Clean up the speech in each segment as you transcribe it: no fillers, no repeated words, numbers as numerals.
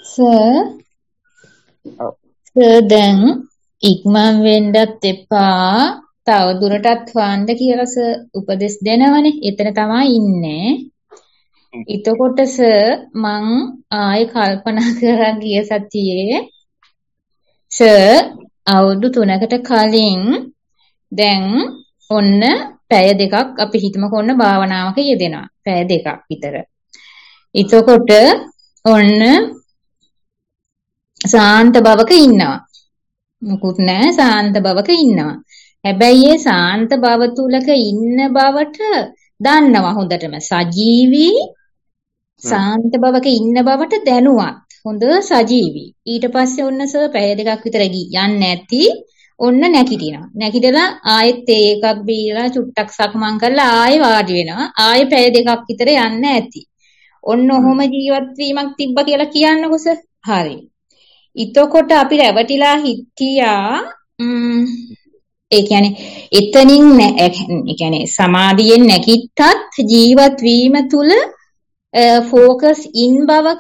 Sir ඔව්. දැන් ඉක්මන් වෙන්නත් එපා. තව දුරටත් හොයන්න කියලා සර් උපදෙස් දෙනවනේ. එතන තමයි ඉන්නේ. එතකොට සර් මං ආයේ කල්පනා කරා ගිය සතියේ සර් අවුරුදු 3කට කලින් දැන් ඔන්න පැය දෙකක් අපි හිතමුකෝ ඔන්න භාවනාවක යෙදෙනවා. පැය දෙකක් විතර. එතකොට ඔන්න සාන්ත බවක ඉන්නවා. මුකුත් නැහැ සාන්ත බවක ඉන්නවා. හැබැයි ඒ සාන්ත බව තුලක ඉන්න බවට දන්නවා හොඳටම. සජීවී සාන්ත බවක ඉන්න බවට දැනුවත්. හොඳ සජීවී. ඊට පස්සේ ඔන්න සර් පැය දෙකක් විතර යන්නේ නැති ඔන්න නැගිටිනවා. නැගිටලා ආයෙත් තේ එකක් බීලා චුට්ටක් සක්මන් කරලා ආයෙ වාඩි වෙනවා. ආයෙ පැය දෙකක් විතර යන්න ඇති. ඔන්න ඔහොම ජීවත් වීමක් තිබ්බ කියලා කියන්නකො සර්. හරි. එතකොට අපි රැවටිලා හිටියා ඒ කියන්නේ එතනින් ඒ කියන්නේ සමාධියෙන් නැගිට්ටත් ජීවත් වීම තුල ફોકસ ඉන් බවක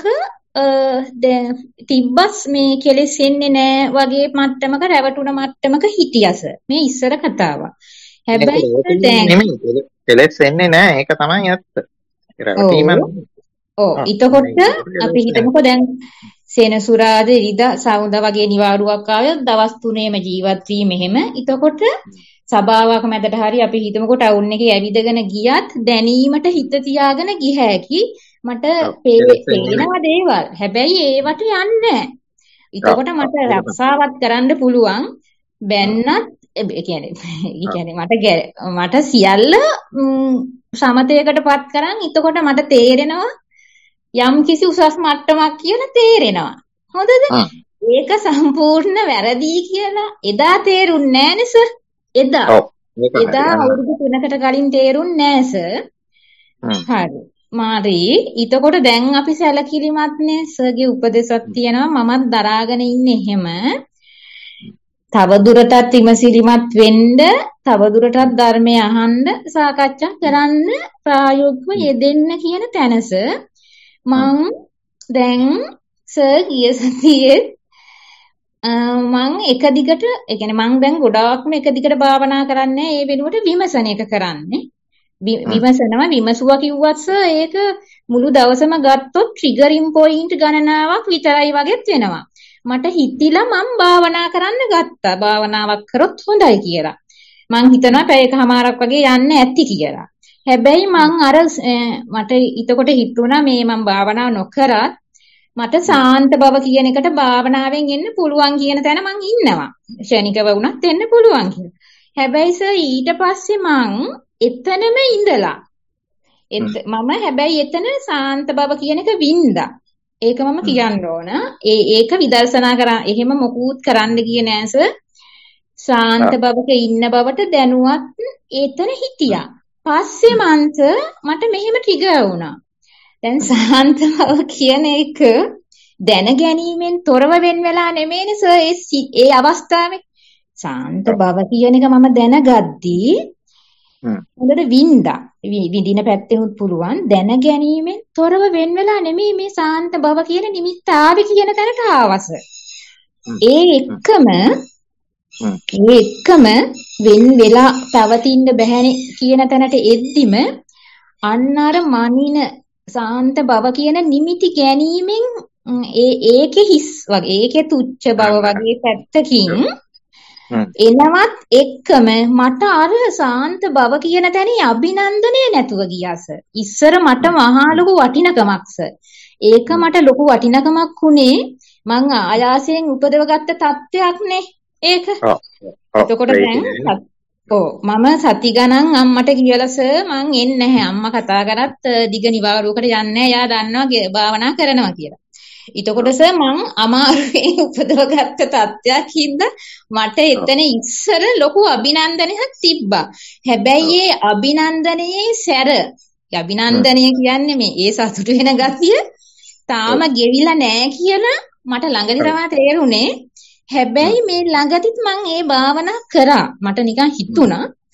තිබ්බස් මේ කෙලෙසෙන්නේ නෑ වගේ මට්ටමක රැවටුණ මට්ටමක හිටියස මේ ඉස්සර කතාවක්. හැබැයි දැන් කෙලෙස් එන්නේ නෑ ඒක තමයි ඇත්ත. රැවටීම. ඔව් එතකොට අපි හිතමුකෝ දැන් සෙනසුරාද ඉරිදා සවුදා වගේ නිවාඩුවක් ආවොත් දවස් 3ෙම ජීවත් වීම එහෙම. එතකොට සභාවක මැදට හරි අපි හිතමුකෝ ටවුන් එකේ ඇවිදගෙන ගියත් දැනීමට හිත තියාගෙන ගිය හැකි මට පේනවා දේවල්. හැබැයි ඒවට යන්නේ නැහැ. එතකොට මට රක්ෂාවත් කරන්න පුළුවන්. බැන්නත් ඒ කියන්නේ මට සියල්ල සමතයකටපත් කරන්. එතකොට මට තේරෙනවා යම් කිසි උසස් මට්ටමක් කියලා තේරෙනවා. හොඳද? ඒක සම්පූර්ණ වැරදි කියලා එදා තේරුන්නේ නෑනේ සර්. එදා අවුරුදු 3කට කලින් තේරුන්නේ නෑ සර්. හරි. මාරි ඊටකොට දැන් අපි සැලකිලිමත්නේ සර්ගේ උපදේශක් තියෙනවා මමත් දරාගෙන ඉන්නේ එහෙම. තව දුරටත් විමසිලිමත් වෙන්න, තව දුරටත් ධර්මය අහන්න, සාකච්ඡා කරන්න, ප්‍රායෝගිකව යෙදෙන්න කියන තැනස මං දැන් සර් ගිය සතියේ මං එක දිගට ඒ කියන්නේ මං දැන් ගොඩාක්ම එක දිගට භාවනා කරන්නේ ඒ වෙනුවට විමසන එක කරන්නේ. විමසුවා කිව්වත් සර් ඒක මුළු දවසම ගත්තොත් ට්‍රිගරින් පොයින්ට් ගණනාවක් විතරයි වගේත් වෙනවා. මට හිතිලා මම භාවනා කරන්න ගත්තා. භාවනාවක් කරොත් හොඳයි කියලා. මං හිතනවා පැයකමාරක් වගේ යන්න ඇති කියලා. හැබැයි මං අර මට ඊතකොට හිතුණා මේ මම භාවනාව නොකරත් මට සාන්ත බව කියන එකට භාවනාවෙන් එන්න පුළුවන් කියන තැන මං ඉන්නවා. ක්ෂණිකව වුණත් එන්න පුළුවන් කියලා. හැබැයි සර් ඊට පස්සේ මං එතනම ඉඳලා මම හැබැයි එතන සාන්ත බව කියන එක වින්දා. ඒක මම කියන්න ඕන. ඒක විදර්ශනා කරා එහෙම මොකුත් කරන්න ගියේ නෑ සර්. සාන්ත බවක ඉන්න බවට දැනුවත් එතන හිටියා. පස්සේ මට මෙහෙම ට්‍රිගර් වුණා. දැන් සාන්ත බව කියන එක දැන ගැනීමෙන් තොරව වෙන් වෙලා නෙමෙයිනේ සර් ඒ අවස්ථාවේ. සාන්ත බව කියන එක මම දැනගද්දී හොඳට වින්දා. විඳින පැත්තෙනුත් පුළුවන් දැන ගැනීමෙන් තොරව වෙන් වෙලා නෙමෙයි මේ සාන්ත බව කියන නිමිත්ත ආවේ කියන තැනට ආවස. ඒ එක්කම වෙන් වෙලා තවතින්න බැහැනේ කියන තැනට එද්දිම අන්න අර මනින සාන්ත බව කියන නිමිති ගැනීමෙන් ඒකේ හිස් වගේ ඒකේ තුච්ච බව වගේ පැත්තකින් එනවත් එක්කම මට අර සාන්ත බව කියන තැනේ අභිනන්දනය නැතුව ගියාස. ඉස්සර මට මහා ලොකු වටිනකමක්ස. ඒක මට ලොකු වටිනකමක් උනේ මං ආයාසයෙන් උපදවගත්ත තත්ත්වයක් නේ. ඒක. එතකොට දැන් මම සති ගණන් අම්මට කියලා සර් මං එන්නේ නැහැ. අම්මා කතා කරත් දිග නිවාඩුවකට යන්නේ නැහැ. එයා දන්නවා භාවනා කරනවා කියලා. එතකොට සර් මං අමාරුවෙන් උපදවගත්ත තත්ත්වයක් හින්දා මට එතන ඉස්සර ලොකු අභිනන්දනයක් තිබ්බා. හැබැයි ඒ අභිනන්දනයේ සැර අභිනන්දනය කියන්නේ මේ ඒ සතුට වෙන ගතිය තාම ගෙවිලා නැහැ කියලා මට ළඟදි තමයි තේරුනේ. හැබැයි මේ ළඟදිත් මං ඒ භාවනා කරා. මට නිකන් හිතුණා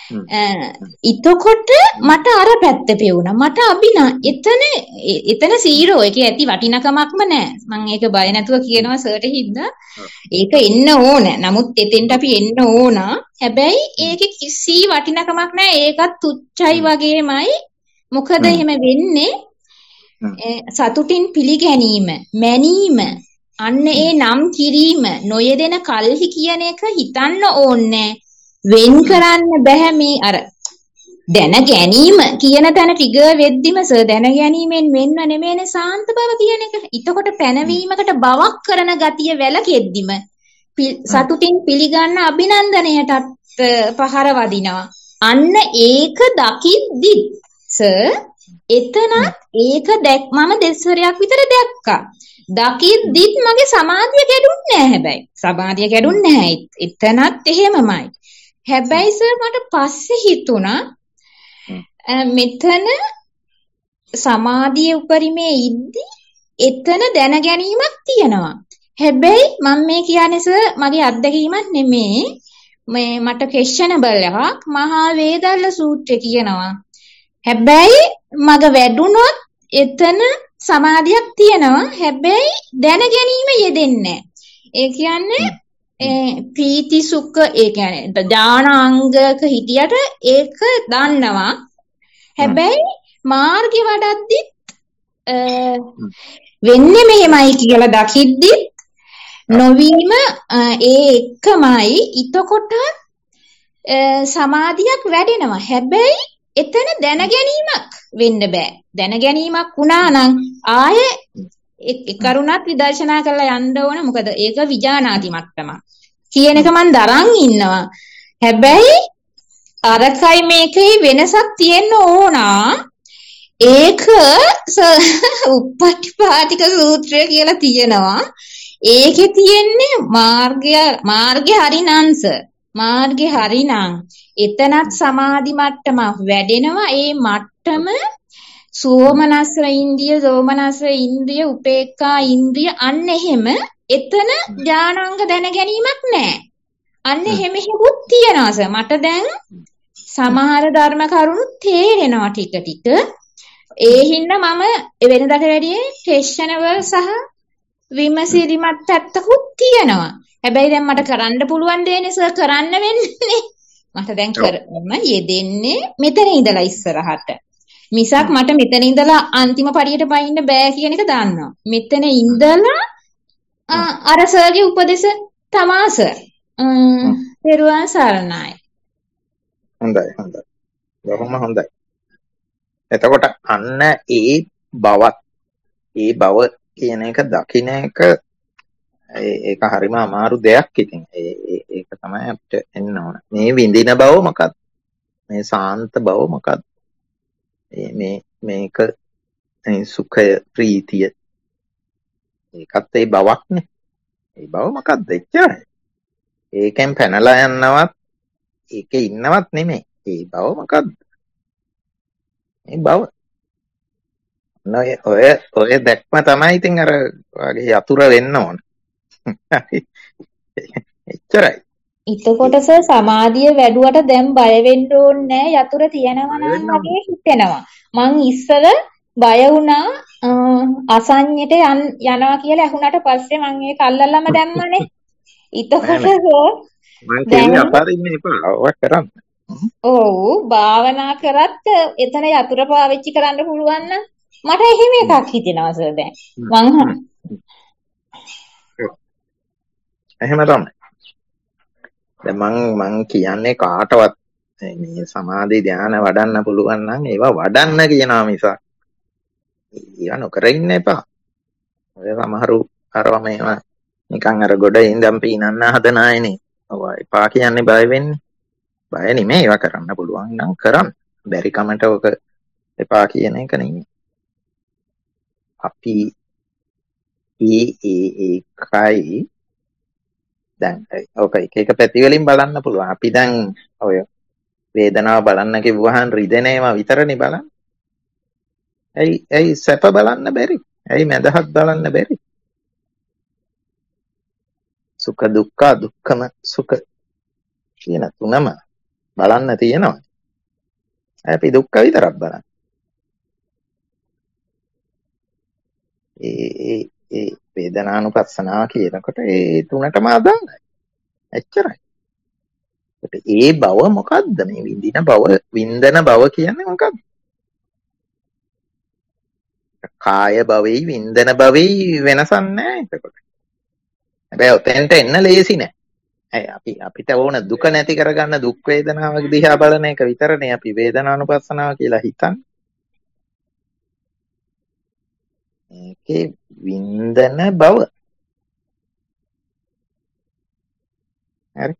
එතකොට මට අර පැත්ත පෙවුණා. මට අභිනා එතන 0 එකේ ඇති වටිනකමක්ම නැහැ. මම ඒක බය නැතුව කියනවා සර්ට හින්දා. ඒක එන්න ඕන. නමුත් එතෙන්ට අපි එන්න ඕන. හැබැයි ඒකේ කිසි වටිනකමක් නැහැ. ඒකත් තුච්චයි වගේමයි. මොකද එහෙම වෙන්නේ සතුටින් පිළිගැනීම, මැනීම, අන්න ඒ නම් කිරීම, නොයෙදෙන කල්හි කියන එක හිතන්න ඕනේ. වෙන් කරන්න බෑ මේ අර දැන ගැනීම කියන තැන ටිගර් වෙද්දිම දැන ගැනීමෙන් වෙන්න නෙමෙයිනේ සාන්ත බව කියන එක. එතකොට පැනවීමකට බවක් කරන ගතිය වැළකෙද්දිම සතුටින් පිළිගන්න අභිනන්දනයටත් පහර වදිනවා. අන්න ඒක දකිද්දි එතනත් ඒක මම දෙස්සරයක් විතර දැක්කා. දකිද්දිත් මගේ සමාධිය කැඩුන්නේ නැහැ. හැබැයි සමාධිය කැඩුන්නේ නැහැ. එතනත් එහෙමමයි. හැබැයි මට පස්සේ හිතුණා මෙතන සමාධිය උපරිමේ ඉද්දි එතන දැන ගැනීමක් තියෙනවා. හැබැයි මම මේ කියන්නේ මගේ අත්දැකීමක් නෙමෙයි. මට ක්වෙස්චනබල් එකක් මහා වේදල්ල සූත්‍රය කියනවා. හැබැයි මග වැඩුණොත් එතන සමාධියක් තියෙනවා. හැබැයි දැන ගැනීම යෙදෙන්නේ නැහැ. ඒ කියන්නේ ප්‍රීති සුඛ ඒ කියන්නේ ඥානාංගක හිටියට ඒක දන්නවා. හැබැයි මාර්ගය වඩද්දි වෙන්නේ මෙහෙමයි කියලා දකිද්දි නොවීම ඒ එකමයි. ඊතකොට සමාධියක් වැඩෙනවා. හැබැයි එතන දැන ගැනීමක් වෙන්න බෑ. දැන ගැනීමක් වුණා නම් ආයේ ඒ කරුණත් විදර්ශනා කරලා යන්න ඕන. මොකද ඒක විඥානාති මට්ටමක් කියන එක මම දරන් ඉන්නවා. හැබැයි අරකයි මේකේ වෙනසක් තියෙන්න ඕන. ඒක උප්පටිපාටික සූත්‍රය කියලා තියෙනවා. ඒකේ තියෙන්නේ මාර්ගය හරිනංශ. මාර්ගය හරිනම් එතනත් සමාධි මට්ටම වැඩෙනවා. ඒ මට්ටම සෝමනස්ස ඉන්ද්‍රිය, දෝමනස්ස ඉන්ද්‍රිය, උපේක්ඛා ඉන්ද්‍රිය අන්න එහෙම. එතන ඥානාංග දැන ගැනීමක් නැහැ. අන්න එහෙම හිතුත් තියනවා මට දැන් සමහර ධර්ම කරුණු තේරෙනවා ටික ටික. ඒ හින්දා මම වෙනදාට වැඩිය ක්වෙස්චනබල් සහ විමසිලිමත් පැත්තකුත් තියෙනවා. හැබැයි දැන් මට කරන්න පුළුවන් දෙන්නේ කරන්න වෙන්නේ. මට දැන් කරන්න යෙදෙන්නේ මෙතන ඉඳලා ඉස්සරහට. මිසක් මට මෙතන ඉඳලා අන්තිම පරියට බහින්න බෑ කියන එක දන්නවා. මෙතන ඉඳලා අර සර්ගේ උපදේශ තමා සර්. පෙරුවන් සරණයි. හොඳයි. බොහොම හොඳයි. එතකොට අන්න ඒ බව කියන එක දකින්න එක ඒක හරිම අමාරු දෙයක්. ඉතින් ඒක තමයි අපිට එන්න ඕන. මේ විඳින බව මොකක්ද? මේ සාන්ත බව මොකක්ද? මේක සුඛය, ප්‍රීතිය, ඒකත් ඒ බවක්නේ. ඒ බව මොකක්ද? එච්චරයි. ඒකෙන් පැනලා යන්නවත් ඒකේ ඉන්නවත් නෙමෙයි. ඒ බව මොකක්ද? මේ බව ඔය දැක්ම තමයි ඉතින් අර වගේ යතුර වෙන්න ඕන. එච්චරයි. එතකොට සමාධිය වැඩුවට දැන් බය වෙන්න ඕනේ නැහැ. යතුර තියනවා නම් වගේ හිතෙනවා. මං ඉස්සර බය වුණා අසඤ්ඤයට යනවා කියලා ඇහුණාට පස්සේ මං ඒක අල්ලලම දැම්මනේ. එතකොට මං කියන්නේ අපාරින්න එපා. ඔය කරන්න. ඔව් භාවනා කරත් එතන යතුර පාවිච්චි කරන්න පුළුවන් නම් මට එහෙම එකක් හිතෙනවා සර් දැන්. එහෙම තමයි. දැන් මං කියන්නේ කාටවත් මේ සමාධි ධානය වඩන්න පුළුවන් නම් ඒවා වඩන්න කියනවා මිසක් ඒවා නොකර ඉන්න එපා. ඔය සමහරු අරවා මේවා නිකන් අර ගොඩ ඉඳන් පීනන්න හදන අයනේ. ඔය එපා කියන්නේ බය වෙන්නේ. බය නෙමෙයි ඒවා කරන්න පුළුවන් නම් කරන්න. බැරි කමට ඔක එපා කියන එක නෙමෙයි. අපි ඒකයි දැන් ඔක එක පැති වලින් බලන්න පුළුවන්. අපි දැන් ඔය වේදනාව බලන්න කිව්වහන් රිදෙන ඒවා විතරනේ බලන්නේ. ඇයි සැප බලන්න බැරි? ඇයි මැදහත් බලන්න බැරි? සුඛ දුක්ඛ දුක්ඛම සුඛ කියන තුනම බලන්න තියෙනවා. අපි දුක්ඛ විතරක් බලන්න. ඒ වේදනානුපස්සනාව කියනකොට ඒ තුනටම අදාළයි. එච්චරයි. ඒ බව මොකද්ද? මේ විඳින බව කියන්නේ මොකද්ද? කාය භවෙයි විඳින භවෙයි වෙනසක් නැහැ එතකොට. හැබැයි ඔතෙන්ට එන්න ලේසි නෑ. අපිට ඕන දුක නැති කරගන්න දුක් වේදනාව දිහා බලන එක විතරනේ අපි වේදනානුපස්සනාව කියලා හිතන්නේ. ඒකේ විඳින බව. හරි.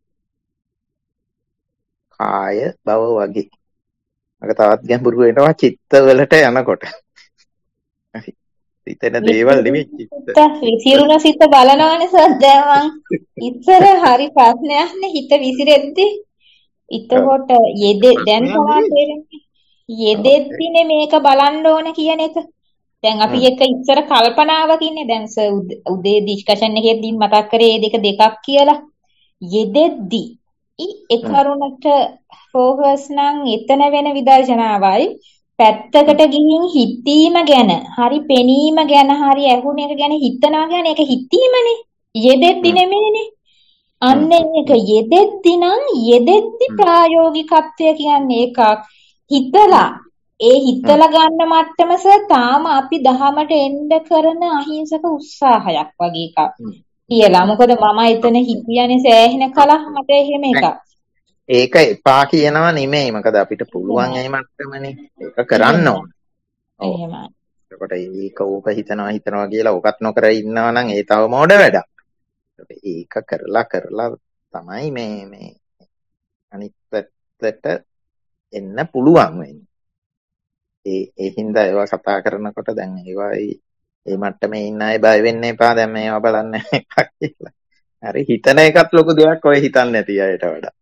කාය බව වගේ. අක තවත් ගැඹුරු වෙනවා චිත්තවලට යනකොට. හරි. හිතෙන දේවල් නෙමෙයි චිත්ත. විසිරුණ සිත බලනවනේ සර්. දැන් මං ඉස්සර හරි ප්‍රශ්නයක් නේ හිත විසිරෙද්දි. එතකොට දැන් තමයි තේරෙන්නේ. යෙදෙද්දිනේ මේක බලන්න ඕන කියන එක. දැන් අපි එක ඉස්සර කල්පනාවකින්නේ දැන් සර් උදේ ඩිස්කෂන් එකේදී මතක් කරේ මේ දෙකක් කියලා. යෙදෙද්දි ඒ කරුණට ફોකස් නම් එතන වෙන විදර්ශනාවයි පැත්තකට ගිහින් හිතීම ගැන හරි පෙනීම ගැන හරි ඇහුණ එක ගැන හිතනවා ගැන ඒක හිතීමනේ යෙදෙද්දි නෙමෙයිනේ අන්න ඒක යෙදෙද්දි ප්‍රායෝගිකත්වය කියන්නේ එකක් හිතලා ගන්න මට්ටමස තාම අපි දහමට එන්න කරන අහිංසක උත්සාහයක් වගේ එකක් කියලා. මොකද මම එතන හිතියනේ සෑහෙන කලක් මට එහෙම එකක්. ඒක එපා කියනවා නෙමෙයි. මොකද අපිට පුළුවන් ඒ මට්ටමනේ. ඒක කරන්න ඕන. එහෙමයි. ඒකට ඒක ඕක හිතනවා කියලා ඕකත් නොකර ඉන්නවා නම් ඒ තව මොඩ වැඩක්. ඒක කරලා තමයි මේ අනිත් පැත්තට එන්න පුළුවන් වෙන්නේ. ඒ හින්දා ඒවා කතා කරනකොට දැන් ඒවා ඒ මට්ටමේ ඉන්න අය බය වෙන්න එපා. දැන් මේවා බලන්න එපා කියලා. හරි හිතන එකත් ලොකු දෙයක් ඔය හිතන්නේ නැති අයට වඩා.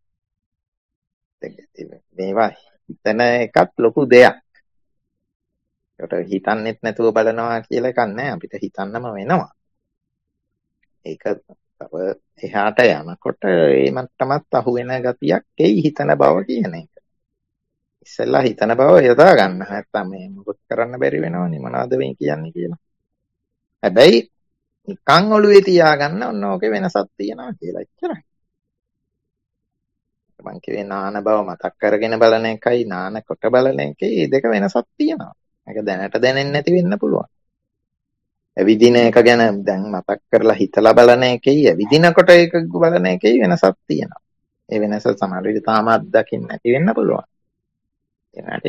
මේවා හිතන එකත් ලොකු දෙයක්. ඒකට හිතන්නෙත් නැතුව බලනවා කියලා එකක් නැහැ. අපිට හිතන්නම වෙනවා. ඒක තව එහාට යනකොට ඒ මට්ටමත් අහු වෙන ගතියක් එයි හිතන බව කියන එක. ඉස්සෙල්ලා හිතන බව යොදා ගන්න. නැත්තම් මේ මොකද කරන්න බැරි වෙනවනේ මොනවද මේ කියන්නේ කියලා. හැබැයි නිකන් ඔළුවේ තියාගන්න ඔන්න ඕකේ වෙනසක් තියෙනවා කියලා එච්චරයි. මං කිව්වේ නාන බව මතක් කරගෙන බලන එකයි නාන කොට බලන එකයි මේ දෙක වෙනසක් තියෙනවා. ඒක දැනට දැනෙන්නේ නැති වෙන්න පුළුවන්. ඇවිදින එක ගැන දැන් මතක් කරලා හිතලා බලන එකයි ඇවිදිනකොට ඒක බලන එකයි වෙනසක් තියෙනවා. ඒ වෙනස සමහර විට තාම අත්දකින්න නැති වෙන්න පුළුවන්. ඒකට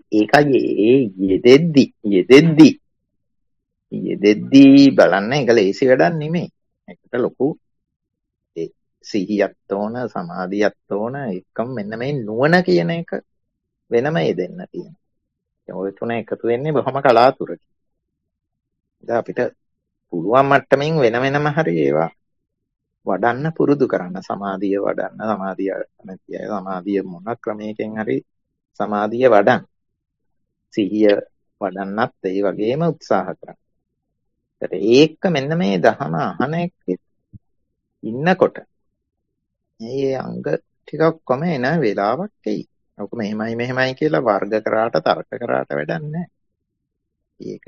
යෙදෙද්දි බලන්න එක ලේසි වැඩක් නෙමෙයි. ඒකට ලොකු සිහියක් ඕන සමාධියක් ඕන එකම මෙන්න මේ නුවණ කියන එක වෙනම යෙදෙන්න තියෙනවා. ඔය තුන එකතු වෙන්නේ බොහොම කලාතුරකින්. ඉතින් අපිට පුළුවන් මට්ටමින් වෙනම හරි ඒවා වඩන්න පුරුදු කරන්න සමාධිය වඩන්න සමාධිය මොන ක්‍රමයකින් හරි සමාධිය වඩන්න සිහිය වඩන්නත් ඒ වගේම උත්සාහ කරන්න. ඒක මෙන්න මේ දහම අහන ඉන්නකොට මේ අංග ටිකක් කොම එන වෙලාවක් එයි. ඔක මෙහෙමයි කියලා වර්ග කරාට තර්ක කරාට වැඩක් නැහැ. ඒක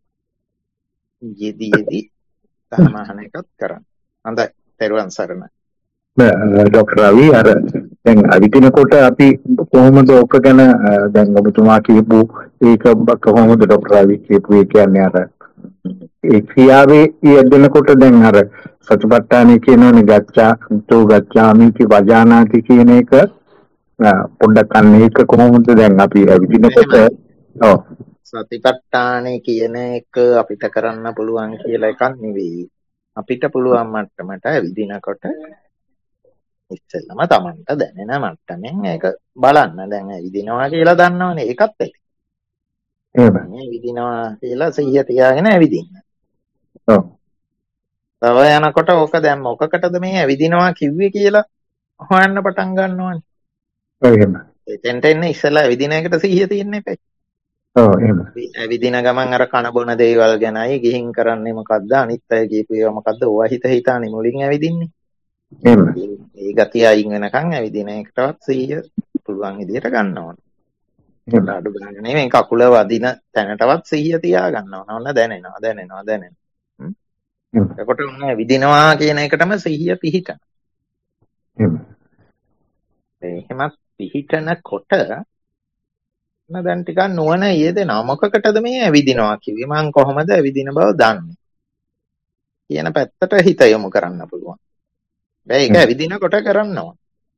යෙදී දහම අහන එකත් කරන්න. හොඳයි. තෙරුවන් සරණයි. ડોક્ટર රවි අර දැන් අවිදිනකොට අපි කොහොමද ඔක ගැන දැන් ඔබතුමා කියපු ඒක කොහොමද ડોક્ટર රවි කියපු ඒ කියන්නේ අර ඒ ක්‍රියාවේ යෙදෙනකොට දැන් අර සතිපට්ඨානය කියනෝනේ ගච්ඡාමි වජානාති කියන එක පොඩ්ඩක් අන්න ඒක කොහොමද දැන් අපි අවිදිනකොට සතිපට්ඨානය කියන එක අපිට කරන්න පුළුවන් කියලා එකක් නෙවෙයි. අපිට පුළුවන් මට්ටමට ඇවිදිනකොට ඉස්සෙල්ලම Tamanට දැනෙන මට්ටමින් ඒක බලන්න. දැන් ඇවිදිනවා කියලා දන්නවනේ ඒකත් ඇති. එහෙමයි. ඇවිදිනවා කියලා සිහිය තියාගෙන ඇවිදින්න. ඔව්. තව යනකොට ඕක දැන් මොකකටද මේ ඇවිදිනවා කිව්වේ කියලා හොයන්න පටන් ගන්නවනේ. ඔව් එහෙමයි. එතෙන්ට එන්නේ ඉස්සෙල්ලා ඇවිදින එකට සිහිය තියෙන්න එපයි. ඔව් එහෙමයි. ඇවිදින ගමන් අර කන බොන දේවල් ගැනයි ගිහින් කරන්නේ මොකද්ද අනිත් අය කියපු ඒවා මොකද්ද ඕවා හිතානේ මුලින් ඇවිදින්නේ. එහෙම. ඒ ගතිය අයින් වෙනකන් ඇවිදින එකටවත් සිහිය පුළුවන් විදිහට ගන්න ඕන. එහෙම. අඩු ගන්න නෙමෙයි කකුල වදින තැනටවත් සිහිය තියා ගන්න ඕන. ඔන්න දැනෙනවා. එහෙම. එතකොට ඔන්න ඇවිදිනවා කියන එකටම සිහිය පිහිටන. එහෙම. එහෙමත් පිහිටනකොට දැන් ටිකක් නුවණ යෙදෙනවා. මොකකටද මේ ඇවිදිනවා කිව්වේ? මං කොහොමද ඇවිදින බව දන්නේ? කියන පැත්තට හිත යොමු කරන්න පුළුවන්. දැන් ඒක ඇවිදිනකොට කරන්න ඕන.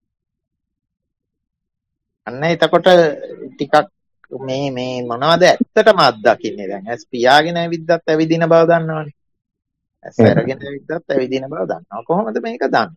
අන්න එතකොට ටිකක් මේ මොනවද ඇත්තටම අත්දකින්නේ දැන්? ඇස් පියාගෙන ඇවිද්දත් ඇවිදින බව දන්නවනේ. ඇස් අරගෙන ඇවිද්දත් ඇවිදින බව දන්නවා. කොහොමද මේක දන්නේ?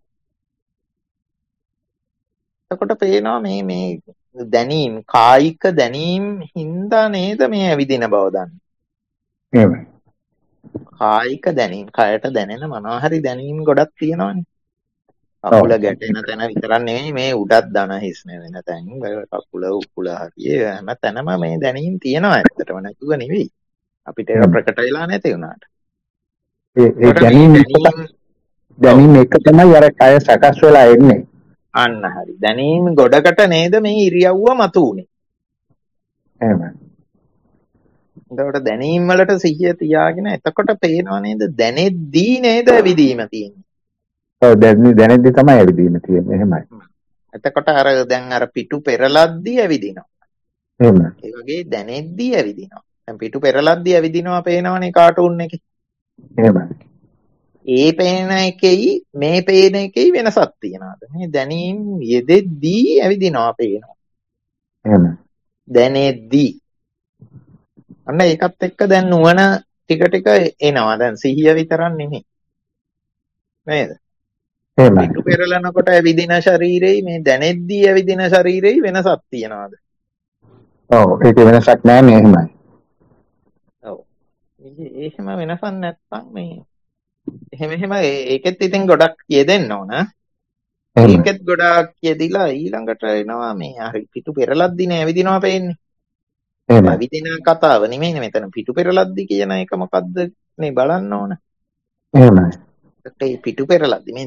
එතකොට පේනවා මේ දැනීම් කායික දැනීම් හින්දා නේද මේ ඇවිදින බව දන්නේ. එහෙමයි. කායික දැනීම් කයට දැනෙන මොනවා හරි දැනීම් ගොඩක් තියෙනවානේ. කකුල ගැටෙන තැන විතරක් නෙමෙයි මේ උඩත් දන හිස් වෙන තැන් කකුල උකුල හරිය හැම තැනම මේ දැනීම් තියෙනවා ඇත්තටම නැතුව නෙවෙයි. අපිට ඒක ප්‍රකට වෙලා නැති වුණාට. ඒ දැනීම් එක තමයි අර කය සකස් වෙලා එන්නේ. අන්න හරි. දැනීම් ගොඩකට නේද මේ ඉරියව්ව මතුවුනේ. එහෙමයි. එතකොට දැනීම් වලට සිහිය තියාගෙන එතකොට පේනවා නේද දැනෙද්දී නේද ඇවිදීම තියෙන්නේ. ඔව් දැනෙද්දී තමයි ඇවිදීම තියෙන්නේ. එහෙමයි. එතකොට දැන් අර පිටු පෙරලද්දී ඇවිදිනවා. එහෙමයි. ඒ වගේ දැනෙද්දී ඇවිදිනවා. දැන් පිටු පෙරලද්දී ඇවිදිනවා පේනවනේ කාටුන් එකේ. එහෙමයි. ඒ පේන එකෙයි මේ පේන එකෙයි වෙනසක් තියනවාද? මේ දැනීම් යෙදෙද්දී ඇවිදිනවා පේනවා. එහෙමයි. දැනෙද්දී. අන්න ඒකත් එක්ක දැන් නුවණ ටික ටික එනවා. දැන් සිහිය විතරක් නෙමෙයි. නේද? එහෙමයි. පිටු පෙරලනකොට ඇවිදින ශරීරෙයි මේ දැනෙද්දී ඇවිදින ශරීරෙයි වෙනසක් තියනවාද? ඔව් ඒක වෙනසක් නැහැ නේ. එහෙමයි. ඔව්. එහෙම වෙනසක් නැත්තම් මේ එහෙම ඒකෙත් ඉතින් ගොඩක් යෙදෙන්න ඕන. ඒකෙත් ගොඩක් යෙදිලා ඊළඟට එනවා මේ හරි පිටු පෙරලද්දිනේ ඇවිදිනවා පේන්නේ. ඇවිදින කතාව නෙමෙයිනේ මෙතන පිටු පෙරලද්දි කියන එක මොකද්ද මේ බලන්න ඕන. එහෙමයි. ඒ පිටු පෙරලද්දි මේ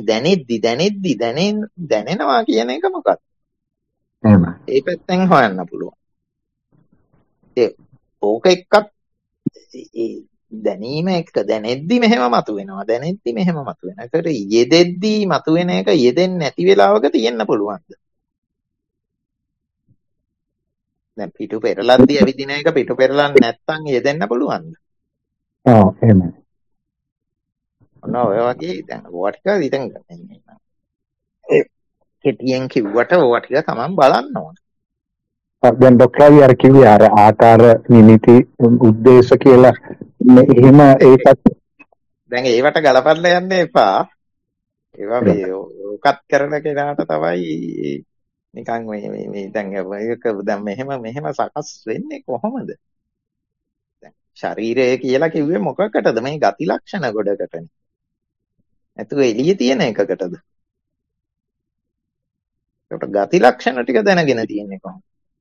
දැනෙනවා කියන එක මොකක්ද? එහෙමයි. ඒ පැත්තෙන් හොයන්න පුළුවන්. ඕක එක්කත් දැනීම එක්ක දැනෙද්දි මෙහෙම මතුවෙනවා. දැනෙද්දි මෙහෙම මතුවෙනවා. ඒකට යෙදෙද්දි මතුවෙන එක යෙදෙන්නේ නැති වෙලාවක තියෙන්න පුළුවන්ද? දැන් පිටු පෙරලද්දි ඇවිදින එක පිටු පෙරලන්නේ නැත්තම් යෙදෙන්න පුළුවන්ද? ඔව් එහෙමයි. ඔන්න ඔය වගේ දැන් ඕවා ටික ඉතින් කෙටියෙන් කිව්වට ඕවා ටික තමන් බලන්න ඕන. දැන් ડોක්ටර් අර කිව්වේ අර ආකාර නිමිති උද්දේශ කියලා එහෙම ඒකත් දැන් ඒවට ගලපන්න යන්න එපා. ඒවා මේ ඕකත් කරන කෙනාට තමයි නිකන් මේ දැන් මේක දැන් මෙහෙම සකස් වෙන්නේ කොහොමද? දැන් ශරීරය කියලා කිව්වේ මොකකටද? මේ ගති ලක්ෂණ ගොඩකටනේ. නැතුව එළියේ තියෙන එකකටද? ඒකට ගති ලක්ෂණ ටික දැනගෙන තියෙන්නේ කොහොමද?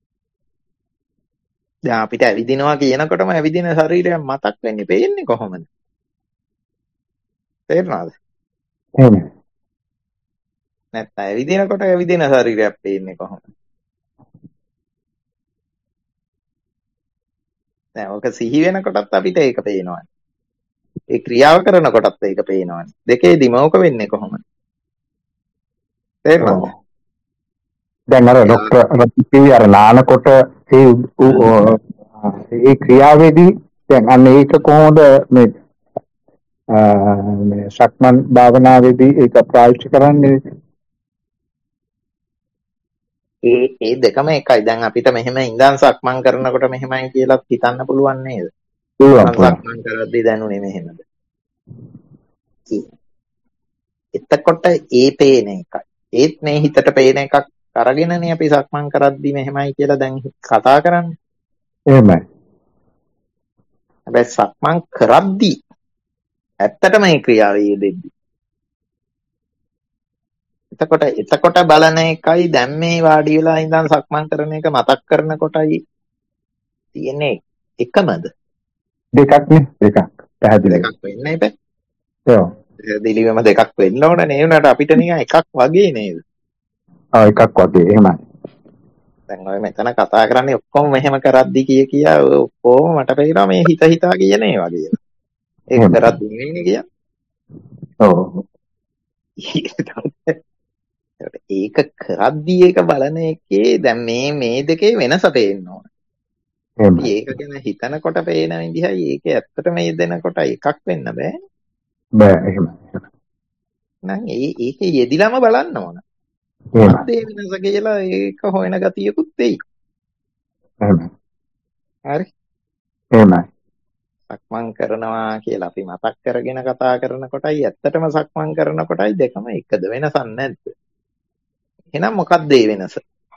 දැන් අපිට ඇවිදිනවා කියනකොටම ඇවිදින ශරීරයක් මතක් වෙන්නේ පේන්නේ කොහොමද? තේරුණාද? එහෙමයි. නැත්නම් ඇවිදිනකොට ඇවිදින ශරීරයක් පේන්නේ කොහොමද? දැන් ඔක සිහි වෙනකොටත් අපිට ඒක පේනවා. ඒ ක්‍රියාව කරනකොටත් ඒක පේනවා. දෙකේදීම ඕක වෙන්නේ කොහොමද? තේරුණාද? දැන් අර ડોක්ටර් කිව්වේ අර නානකොට ඒ ක්‍රියාවේදී දැන් අන්න ඒක කොහොමද මේ සක්මන් භාවනාවේදී ඒක පාවිච්චි කරන්නේ? ඒ දෙකම එකයි. දැන් අපිට මෙහෙම ඉඳන් සක්මන් කරනකොට මෙහෙමයි කියලා හිතන්න පුළුවන් නේද? සක්මන් කරද්දී දැනුනේ මෙහෙමද? එතකොට ඒ පේන එකයි. ඒත් මේ හිතට පේන එකක් අරගෙනනේ අපි සක්මන් කරද්දී මෙහෙමයි කියලා දැන් කතා කරන්නේ. එහෙමයි. හැබැයි සක්මන් කරද්දී ඇත්තටම මේ ක්‍රියාවේ යෙදෙද්දී. එතකොට බලන එකයි දැන් මේ වාඩි වෙලා ඉඳන් සක්මන් කරන එක මතක් කරනකොටයි තියෙන්නේ එකමද? දෙකක් නේ. දෙකක්. පැහැදිලි. දෙකක් වෙන්නේ නැහැ. ඔව්. පැහැදිලිවම දෙකක් වෙන්න ඕන නේ උනාට අපිට නිකන් එකක් වගේ නේද? එකක් වගේ එහෙමයි. දැන් ඔය මෙතන කතා කරන්නේ ඔක්කොම මෙහෙම කරද්දි කියා ඔක්කොම මට පේනවා මේ හිතා කියන ඒවා කියලා. ඒක කරද්දි නෙවෙයිනේ කියන්නේ. ඔව්. ඒක කරද්දි ඒක බලන එකේ දැන් මේ දෙකේ වෙනස පේන්න ඕන. ඒක ගැන හිතනකොට පේන විදිහයි ඒක ඇත්තට මේ දෙනකොට එකක් වෙන්න බෑ. බෑ එහෙම. නං ඒක යෙදිලාම බලන්න ඕන. මොකක්ද ඒ වෙනස කියලා ඒක හොයන ගතියකුත් වෙයි. හරි. එහෙමයි. සක්මන් කරනවා කියලා අපි මතක් කරගෙන කතා කරනකොටයි ඇත්තටම සක්මන් කරනකොටයි දෙකම එකද වෙනසක් නැද්ද? එහෙනම් මොකක්ද ඒ වෙනස?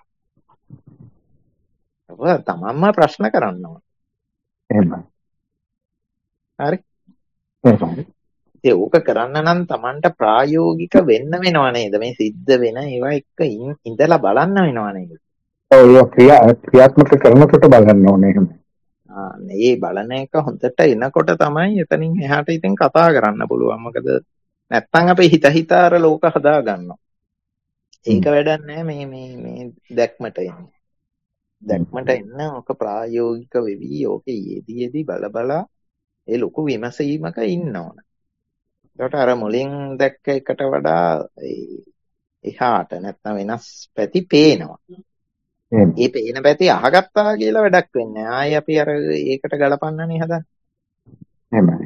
ඔබ තමන්ම ප්‍රශ්න කරන්න ඕන. එහෙමයි. හරි. එහෙමයි. ඒක කරන්න නම් තමන්ට ප්‍රායෝගික වෙන්න වෙනව නේද? මේ සිද්ධ වෙන ඒවා එක්ක ඉඳලා බලන්න වෙනව නේද? ඔව් ක්‍රියාත්මක කරනකොට බලන්න ඕනේ එහෙම. මේ බලන එක හොඳට එනකොට තමයි එතනින් එහාට ඉතින් කතා කරන්න පුළුවන්. මොකද නැත්තම් අපි හිතා අර ලෝක හදා ගන්නවා. ඒක වැඩක් නෑ මේ දැක්මට එන්නේ. දැක්මට එන්න ඔක ප්‍රායෝගික වෙවි ඕකේ යෙදී බල ඒ ලොකු විමසීමක ඉන්න ඕන. ඒකට අර මුලින් දැක්ක එකට වඩා එහාට නැත්තම් වෙනස් පැති පේනවා. ඒ පේන පැති අහගත්තා කියලා වැඩක් වෙන්නේ නැහැ. ආයි අපි අර ඒකට ගලපන්නනේ හදන්නේ. එහෙමයි.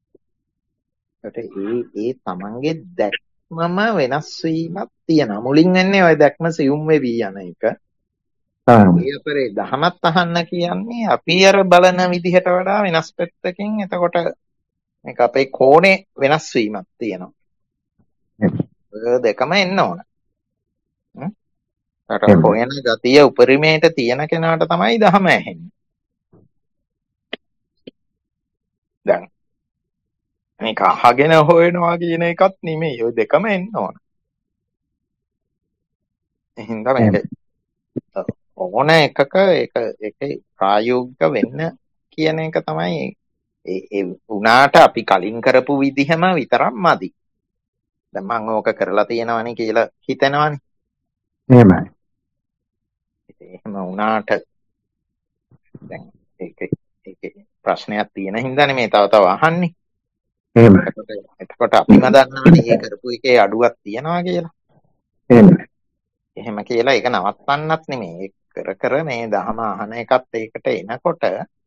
ඒ තමන්ගේ දැක්මම වෙනස් වීමක් තියෙනවා. මුලින් වෙන්නේ ওই දැක්ම සියුම් වෙවි යන එක. ඒ අපේ දහමත් අහන්න කියන්නේ අපි අර බලන විදිහට වඩා වෙනස් පැත්තකින්. එතකොට මේක අපේ කෝණේ වෙනස් වීමක් තියෙනවා. ඔය දෙකම එන්න ඕන. අර හොයන ගතිය උපරිමයට තියෙන කෙනාට තමයි දහම ඇහෙන්නේ. දැන් මේක අහගෙන හොයනවා කියන එකත් නෙමෙයි. ඔය දෙකම එන්න ඕන. එහෙනම් මේක ඕන එකක ඒක ප්‍රායෝගික වෙන්න කියන එක තමයි ඒ උනාට අපි කලින් කරපු විදිහම විතරක් මදි. දැන් මම ඕක කරලා තියෙනවනේ කියලා හිතනවනේ. එහෙමයි. එහෙම වුණාට දැන් ඒක ප්‍රශ්නයක් තියෙන හින්දානේ මේ තව අහන්නේ. එහෙමයි. එතකොට අපිම දන්නවනේ ඒ කරපු එකේ අඩුවක් තියනවා කියලා. එහෙමයි. එහෙම කියලා ඒක නවත්තන්නත් නෙමෙයි. කර මේ දහම අහන එකත් ඒකට එනකොට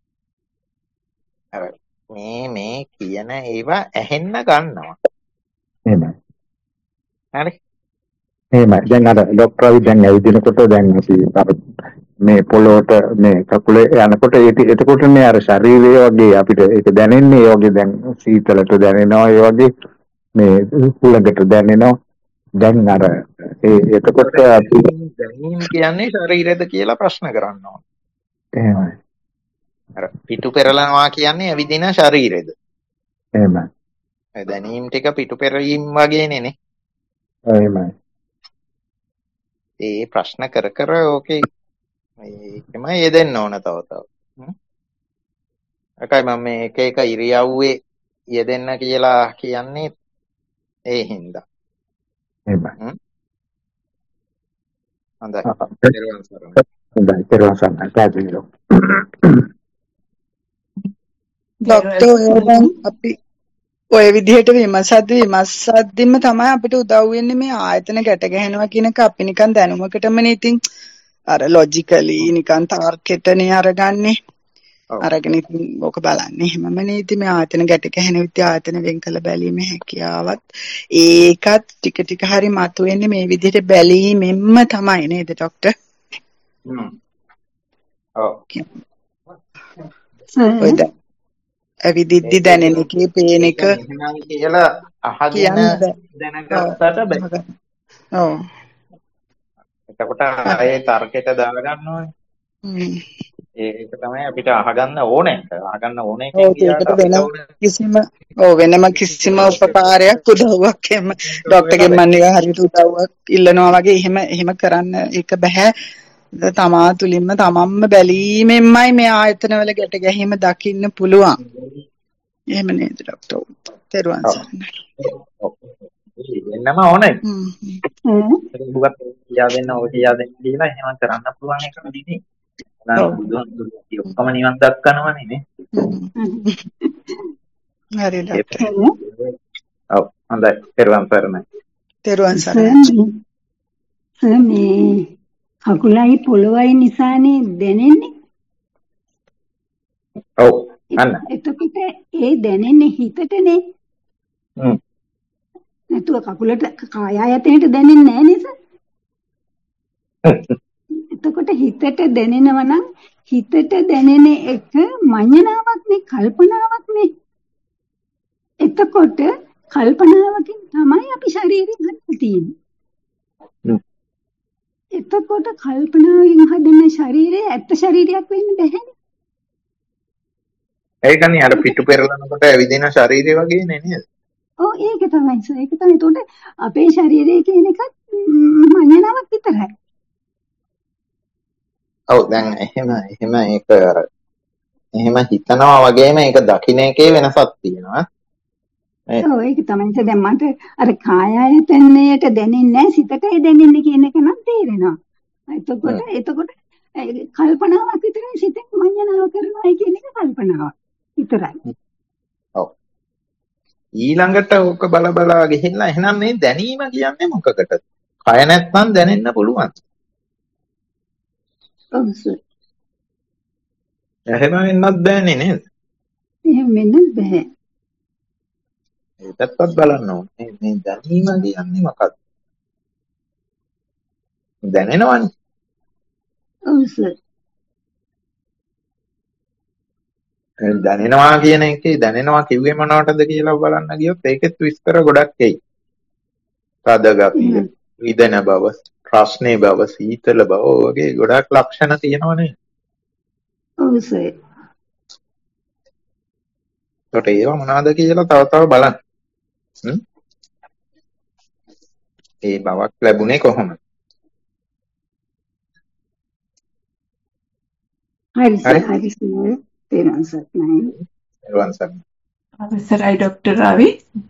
මේ කියන ඒවා ඇහෙන්න ගන්නවා. එහෙමයි. හරි. එහෙමයි. දැන් අර ડોක්ටර් රවි දැන් ඇවිදිනකොට දැන් අපි මේ පොළොවට මේ කකුලේ යනකොට එතකොටනේ අර ශරීරය වගේ අපිට ඒක දැනෙන්නේ ඒ වගේ දැන් සීතලට දැනෙනවා ඒ වගේ මේ කුලකට දැනෙනවා. දැන් අර එතකොට අපි දැනීම කියන්නේ ශරීරයද කියලා ප්‍රශ්න කරන්න ඕන. එහෙමයි. අර පිටු පෙරලනවා කියන්නේ ඇවිදින ශරීරෙද? එහෙමයි. ඒ දැනීම් ටික පිටු පෙරලීම් වගේනේ නේ. එහෙමයි. ඒ ප්‍රශ්න කර ඕකේ ඒකම යෙදෙන්න ඕන තව. එකයි මම මේ එක ඉරියව්වේ යෙදෙන්න කියලා කියන්නේ ඒ හින්දා. එහෙමයි. හොඳයි. පෙරවන් සරණයි. පැහැදිලිව. ડોක්ටර් අපි ඔය විදිහට විමසද්දිම තමයි අපිට උදව් වෙන්නේ මේ ආයතන ගැට ගැහෙනවා කියන එක අපි නිකන් දැනුමකටමනේ ඉතින් අර ලොජිකලි නිකන් තාර්කෙටනේ අරගන්නේ. අරගෙන ඉතින් ඕක බලන්නේ එහෙමමනේ ඉතින් මේ ආයතන ගැට ගැහෙන විදිහ ආයතන වෙන් කළ බැලීමේ හැකියාවත් ඒකත් ටික හරි මතුවෙන්නේ මේ විදිහට බැලීමෙන්ම තමයි නේද ડોක්ටර්? ඔව්. ඔයද අවිදිද්දි දැනෙන එකේ පේන එක කියලා අහගෙන දැනගත්තට බෑ. ඔව්. එතකොට ආයේ තර්කයට දාගන්න ඕනේ. ඒක තමයි අපිට අහගන්න ඕනේ. අහගන්න ඕනේ වෙනම කිසිම උපකාරයක් උදව්වක් එහෙම ડોක්ටර්ගෙන් මම නිකන් හරියට උදව්වක් ඉල්ලනවා වගේ එහෙම කරන්න ඒක බෑ. තමා තුලින්ම තමන්ම බැලීමෙන්මයි මේ ආයතනවල ගැට ගැහිම දකින්න පුළුවන්. එහෙම නේද ડોක්ටර්? තෙරුවන් සරණයි. දෙන්නම ඕනේ. හ්ම්. ඒකවත් කියා දෙන්න ඕක කියා දෙන්න කියලා එහෙම කරන්න පුළුවන් එක නෙමෙයි. දැන් බුදුහාමුදුරුවෝ ඔක්කොම නිවන් දක්වනවනේ නේ. හරි ඩොක්ටර්. ඔව් හොඳයි. පෙරවන් සරණයි. තෙරුවන් සරණයි. මේ කකුලයි පොළොවයි නිසානේ දැනෙන්නේ. ඔව් අන්න. එතකොට ඒ දැනෙන්නේ හිතටනේ. නැතුව කකුලට කාය ආයතනයට දැනෙන්නේ නැහැ නේද? එතකොට හිතට දැනෙනවා නම් හිතට දැනෙන එක මඤ්ඤණාවක් නේ, කල්පනාවක් නේ. එතකොට කල්පනාවකින් තමයි අපි ශරීරය හදලා තියෙන්නේ. එතකොට කල්පනාවෙන් හදන ශරීරය ඇත්ත ශරීරයක් වෙන්න බැහැ. ඒකනේ අර පිටු පෙරලනකොට ඇවිදින ශරීරය වගේ නේද? ඔව් ඒක තමයි සර්. ඒක තමයි. ඒකට අපේ ශරීරය කියන එකත් මඤ්ඤණාවක් විතරයි. ඔව් දැන් එහෙම ඒක අර එහෙම හිතනවා වගේම ඒක දකින්න එකේ වෙනසක් තියෙනවා. ඔව් ඒක තමයි. දැන් මට අර කාය ආයතනයට දැනෙන්නේ නැහැ, සිතටයි දැනෙන්නේ කියන එක නම් තේරෙනවා. එතකොට කල්පනාවක් විතරයි, සිතෙන් මඤ්ඤණාව කරනවා කියන එක කල්පනාවක් විතරයි. ඔව්. ඊළඟට ඕක බල ගිහිල්ලා එහෙනම් මේ දැනීම කියන්නේ මොකකටද? කය නැත්නම් දැනෙන්න පුළුවන්. ඔව් සර්. එහෙම වෙන්නත් බෑනේ නේද? එහෙම වෙන්නත් බෑ. ඒකත්වත් බලන්න ඕනේ. මේ දැනීම කියන්නේ මොකක්ද? දැනෙනවනේ. ඔව් සර්. දැනෙනවා කියන එකේ දැනෙනවා කිව්වේ මොනවටද කියලා බලන්න ගියොත් ඒකෙත් විස්තර ගොඩක් එයි. තද ගතිය, විදෙන බව, රස්නේ බව, සීතල බව වගේ ගොඩක් ලක්ෂණ තියෙනවනේ. ඔව් සර්. ඒකට ඒවා මොනවද කියලා තව බලන්න. ඒ බවක් ලැබුණේ කොහොමද? හරි සර්. තේරුම් ගන්න. අවසරයි ડોક્ટર රවි.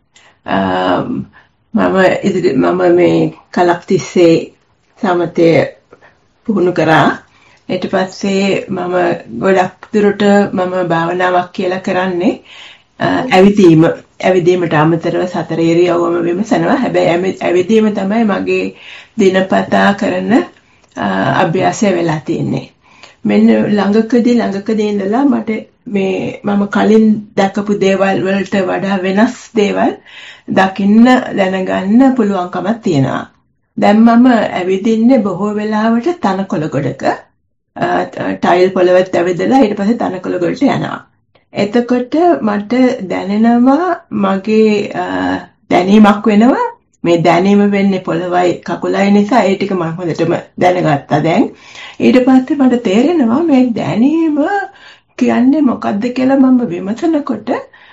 මම මේ කලක් තිස්සේ සමතය පුහුණු කරා. ඊට පස්සේ මම ගොඩක් දුරට මම භාවනාවක් කියලා කරන්නේ ඇවිදීමට අමතරව සතර ඉරියව්වම විමසනවා. හැබැයි ඇවිදීම තමයි මගේ දිනපතා කරන අභ්‍යාසය වෙලා තියෙන්නේ. මෙන්න ළඟකදී ඉඳලා මට මේ මම කලින් දැකපු දේවල් වලට වඩා වෙනස් දේවල් දකින්න දැනගන්න පුළුවන්කමක් තියෙනවා. දැන් මම ඇවිදින්නේ බොහෝ වෙලාවට තනකොළ ගොඩක ටයිල් පොළවත් ඇවිදලා ඊට පස්සේ තනකොළ ගොඩට යනවා. එතකොට මට දැනෙනවා මගේ දැනීමක් වෙනවා. මේ දැනීම වෙන්නේ පොළවයි කකුලයි නිසා ඒ ටික මම හොඳටම දැනගත්තා දැන්. ඊට පස්සේ මට තේරෙනවා මේ දැනීම කියන්නේ මොකක්ද කියලා මම විමසනකොට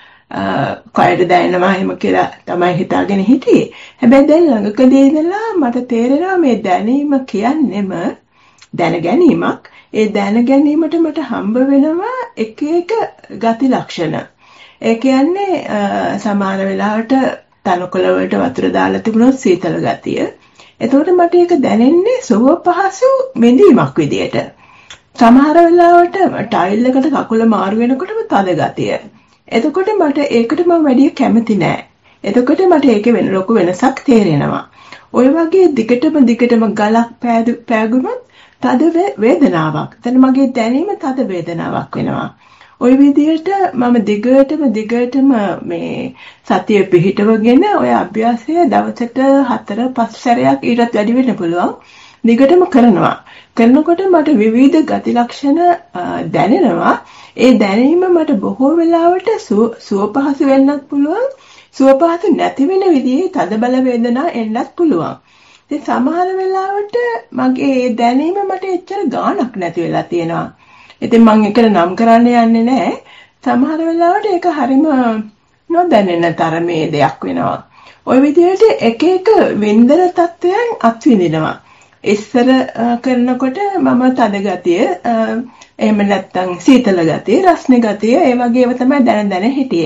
කයර දැනෙනවා එහෙම කියලා තමයි හිතාගෙන හිටියේ. හැබැයි දැන් ළඟකදී ඉඳලා මට තේරෙනවා මේ දැනීම කියන්නේම දැන ගැනීමක්. ඒ දැන ගැනීමට මට හම්බ වෙනවා එක ගති ලක්ෂණ. ඒ කියන්නේ සමහර වෙලාවට තනකොළ වලට වතුර දාලා තිබුණොත් සීතල ගතිය. එතකොට මට ඒක දැනෙන්නේ සුව පහසු මෙදීමක් විදියට. සමහර වෙලාවට ටයිල් එකට කකුල මාරු වෙනකොටම තද ගතිය. එතකොට මට ඒකට මම වැඩි කැමති නෑ. එතකොට මට ඒකේ වෙන ලොකු වෙනසක් තේරෙනවා. ඔය වගේ දිගටම ගලක් පෑගුණොත් තද වේදනාවක්. එතන මගේ දැනීම තද වේදනාවක් වෙනවා. ওই විදිහට මම දිගටම මේ සතිය පිහිටවගෙන ඔය අභ්‍යාසය දවසට 4-5 සැරයක් ඊටත් වැඩි වෙන්න පුළුවන්. දිගටම කරනවා. කරනකොට මට විවිධ ගති ලක්ෂණ දැනෙනවා. ඒ දැනීම මට බොහෝ වෙලාවට සුවපහසු වෙන්නත් පුළුවන්. සුවපහසු නැති වෙන විදිහේ තද බල වේදනා එන්නත් පුළුවන්. ඉතින් සමහර වෙලාවට මගේ දැනීම මට එච්චර ගාණක් නැති වෙලා තියෙනවා. ඉතින් මම ඒකට නම් කරන්න යන්නේ නැහැ. සමහර වෙලාවට ඒක හරිම නොදැනෙන තරමේ දෙයක් වෙනවා. ওই විදිහට එක වින්දන තත්ත්වයන් අත්විඳිනවා. ඉස්සර කරනකොට මම තද ගතිය, එහෙම නැත්නම් සීතල ගතිය, රස්නේ ගතිය, ඒ වගේව තමයි දැන හිටියේ.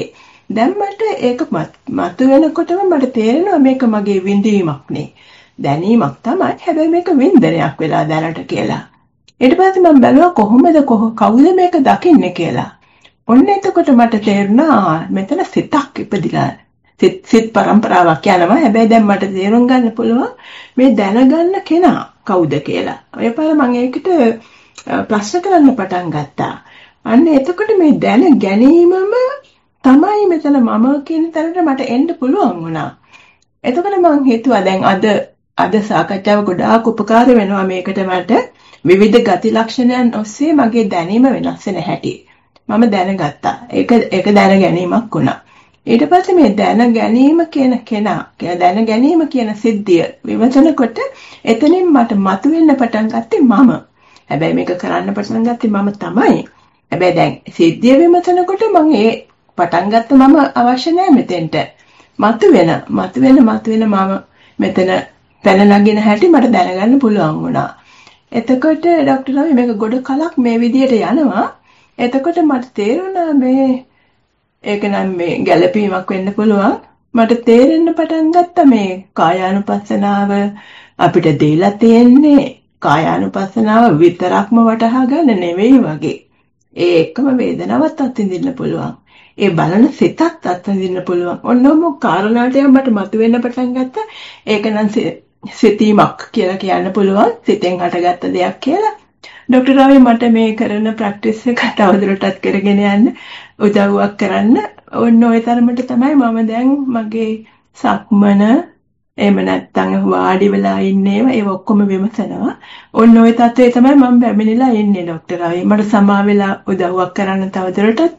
දැන් මට ඒක මතු වෙනකොටම මට තේරෙනවා මේක මගේ විඳීමක් නේ. දැනීමක් තමයි. හැබැයි මේක වින්දනයක් වෙලා දැනට කියලා. ඊට පස්සේ මම බැලුවා කවුද මේක දකින්නේ කියලා. ඔන්න එතකොට මට තේරුණා මෙතන සිතක් ඉපදිලා සිත් පරම්පරාවක් යනවා. හැබැයි දැන් මට තේරුම් ගන්න පුළුවන් මේ දැනගන්න කෙනා කවුද කියලා. ඔය පාර මම ඒකට ප්‍රශ්න කරන්න පටන් ගත්තා. අන්න එතකොට මේ දැන ගැනීමම තමයි මෙතන මම කියන තැනට මට එන්න පුළුවන් වුණා. එතකොට මම හිතුවා දැන් අද සාකච්ඡාව ගොඩාක් උපකාර වෙනවා මේකට මට විවිධ ගති ලක්ෂණයන් ඔස්සේ මගේ දැනීම වෙනස් වෙන හැටි. මම දැනගත්තා. ඒක දැන ගැනීමක් වුණා. ඊට පස්සේ මේ දැන ගැනීම කියන දැන ගැනීම කියන සිද්ධිය විමසනකොට එතනින් මට මතුවෙන්න පටන් ගත්තේ මම. හැබැයි මේක කරන්න පටන් ගත්තේ මම තමයි. හැබැයි දැන් සිද්ධිය විමසනකොට මම ඒ පටන් ගත්ත මම අවශ්‍ය නැහැ මෙතෙන්ට. මතුවෙන මම මෙතන පැන නගින හැටි මට දැනගන්න පුළුවන් වුණා. එතකොට ડોක්ටර් රවි මේක ගොඩ කලක් මේ විදියට යනවා. එතකොට මට තේරුණා ඒක නම් මේ ගැළපීමක් වෙන්න පුළුවන්. මට තේරෙන්න පටන් ගත්තා මේ කායානුපස්සනාව අපිට දීලා තියෙන්නේ කායානුපස්සනාව විතරක්ම වටහා ගන්න නෙවෙයි වගේ. ඒ එක්කම වේදනාවත් අත්විඳින්න පුළුවන්. ඒ බලන සිතත් අත්විඳින්න පුළුවන්. ඔන්නෝම කාරණාටම මට මතුවෙන්න පටන් ගත්තා. ඒක නම් සිතීමක් කියලා කියන්න පුළුවන්. සිතෙන් හටගත්ත දෙයක් කියලා. ડોક્ટર රවි මට මේ කරන ප්‍රැක්ටිස් එක තවදුරටත් කරගෙන යන්න උදව්වක් කරන්න. ඔන්න ඔය තරමට තමයි මම දැන් මගේ සක්මන එහෙම නැත්නම් වාඩි වෙලා ඉන්නේව ඒ ඔක්කොම විමසනවා. ඔන්න ඔය තත්ත්වයේ තමයි මම පැමිණිලා ඉන්නේ ડોક્ટર රවි. මට සමා වෙලා උදව්වක් කරන්න තවදුරටත්.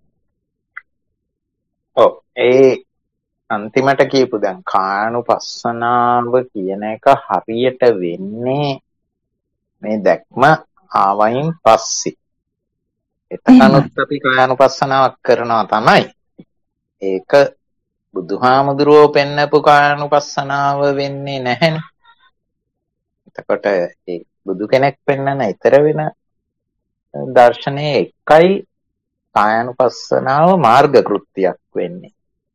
ඔව් ඒ අන්තිමට කියපු දැන් කායानुපස්සනාව කියන එක හරියට වෙන්නේ මේ දැක්ම ආවයින් පස්සේ. එතනත් අපි කායानुපස්සනාවක් කරනවා තමයි. ඒක බුදුහාමුදුරුවෝ පෙන්නපු කායानुපස්සනාව වෙන්නේ නැහැනේ. එතකොට ඒ බුදු කෙනෙක් පෙන්නන ඊතර වෙන දර්ශනයේ එකයි කායानुපස්සනාව මාර්ග කෘත්‍යයක් වෙන්නේ.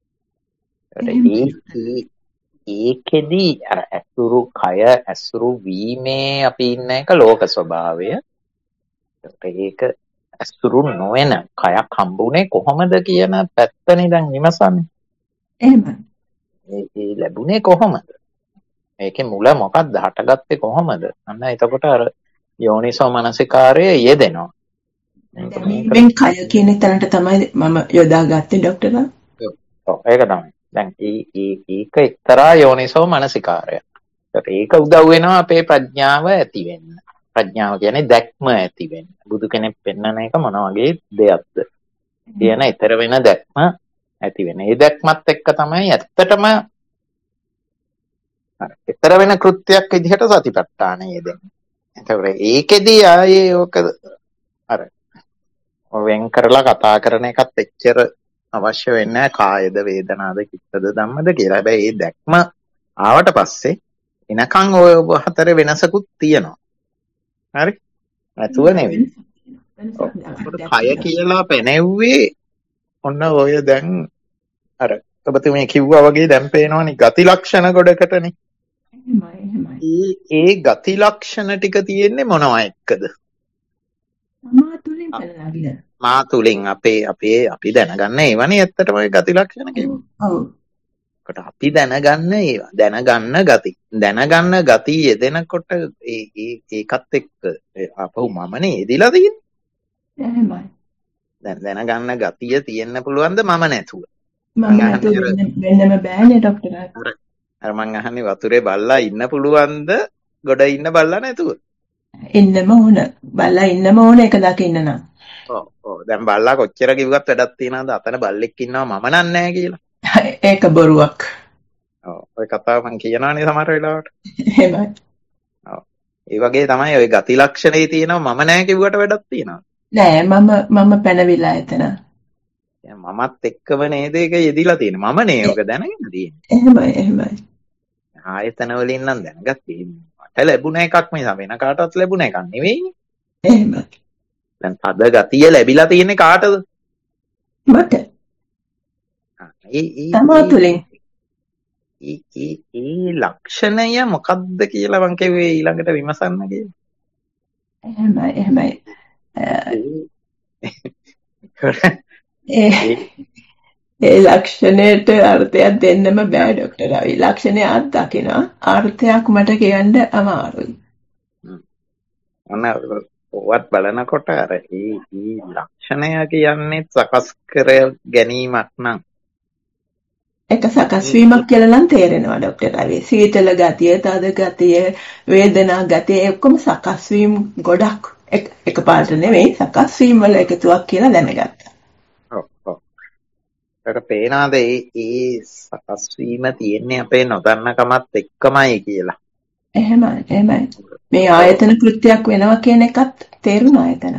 ඒකෙදි අර ඇසුරු කය ඇසුරු වීමේ අපි ඉන්න එක ලෝක ස්වභාවය. ඒක ඇසුරු නොවන කයක් හම්බුනේ කොහොමද කියන පැත්තනේ දැන් විමසන්නේ. එහෙමයි. ඒ ලැබුණේ කොහොමද? මේකේ මුල මොකක්ද? හටගත්තේ කොහොමද? අන්න එතකොට අර යෝනිසෝ මනසිකාරය යෙදෙනවා. දැන් කය කියන තැනට තමයි මම යොදාගත්තේ ડોක්ටර්. ඔව් ඒක තමයි. දැන් ඒක එක්තරා යෝනිසෝ මනසිකාරය. ඒක උදව් වෙනවා අපේ ප්‍රඥාව ඇති වෙන්න. ප්‍රඥාව කියන්නේ දැක්ම ඇති වෙන්න. බුදු කෙනෙක් පෙන්වන එක මොන වගේ දෙයක්ද කියන ඊතර වෙන දැක්ම ඇති වෙන. ඒ දැක්මත් එක්ක තමයි ඇත්තටම ඊතර වෙන කෘත්‍යයක් විදිහට සතිපට්ඨානය යෙදෙන්නේ. එතකොට ඒකෙදී ආයේ ඕක අර වෙන් කරලා කතා කරන එකත් එච්චර අවශ්‍ය වෙන්නේ නැහැ. කායද වේදනාද චිත්තද ධම්මද කියලා. හැබැයි මේ දැක්ම ආවට පස්සේ එනකන් ඔය හතර වෙනසකුත් තියෙනවා. හරි? නැතුව නෙවෙයි. කය කියලා පෙනෙව්වේ ඔන්න ඔය දැන් අර ඔබතුමී කිව්වා වගේ දැන් පේනවනේ ගති ලක්ෂණ ගොඩකටනේ. ඒ ගති ලක්ෂණ ටික තියෙන්නේ මොනවා එක්කද? මා තුලින් අපි දැනගන්න ඒවනේ ඇත්තටම ඔය ගති ලක්ෂණ කියන්නේ. ඔව්. කොට අපි දැනගන්න ඒවා දැනගන්න ගති. දැනගන්න ගති යෙදෙනකොට ඒකත් එක්ක අපහු මමනේ එදිලා තියෙන්නේ. එහෙමයි. දැන් දැනගන්න ගතිය තියෙන්න පුළුවන්ද මම නැතුව? මම නැතුව වෙන්නම බෑනේ ડોක්ටර්. අර මං අහන්නේ වතුරේ බල්ලා ඉන්න පුළුවන්ද ගොඩ ඉන්න බල්ලා නැතුව? ඉන්නම ඕන. බල්ලා ඉන්නම ඕන ඒක දකින්න නම්. ඔව් දැන් බල්ලා කොච්චර කිව්වත් වැඩක් තියනවද? අතන බල්ලෙක් ඉන්නවා මම නන්නේ කියලා. ඒක බොරුවක්. ඔව් ඔය කතාව මං කියනවානේ සමහර වෙලාවට. එහෙමයි. ඔව් ඒ වගේ තමයි ඔය ගති ලක්ෂණේ තියෙනවා මම නෑ කිව්වට වැඩක් තියනවා. නෑ මම පැනවිලා එතන. මමත් එක්කම නේද ඒක යෙදිලා තියෙන්නේ. මම නේ ඔක දැනගෙන තියෙන්නේ. එහෙමයි. ආයතන වලින් නම් දැනගත්තේ මට ලැබුණ එකක් මිස වෙන කාටවත් ලැබුණ එකක් නෙවෙයිනේ. එහෙමයි. දැන් තද ගතිය ලැබිලා තියෙන්නේ කාටද? මට. තමා තුළින් ඒ ලක්ෂණය මොකක්ද කියලා මං කිව්වේ ඊළඟට විමසන්න කියලා. එහෙමයි. ඒ ලක්ෂණයට අර්ථයක් දෙන්නම බෑ ડોක්ටර් රවි. ලක්ෂණය අත්දකිනවා. අර්ථයක් මට කියන්න අමාරුයි. ඔවත් බලනකොට අර ඒ ලක්ෂණය කියන්නේ සකස් කර ගැනීමක් නම් එක සකස් වීමක් කියලා නම් තේරෙනවා ડોක්ටර් රවි. සීතල ගතිය, තද ගතිය, වේදනා ගතිය ඔක්කොම සකස් වීම ගොඩක් එකපාරට නෙවෙයි සකස් වීම වල එකතුවක් කියලා දැනගත්තා. ඒක පේනාද ඒ සකස් වීම තියෙන්නේ අපේ නොදන්නකමත් එක්කමයි කියලා. එහෙමයි. මේ ආයතන කෘත්‍යයක් වෙනවා කියන එකත් තේරුණා එතන.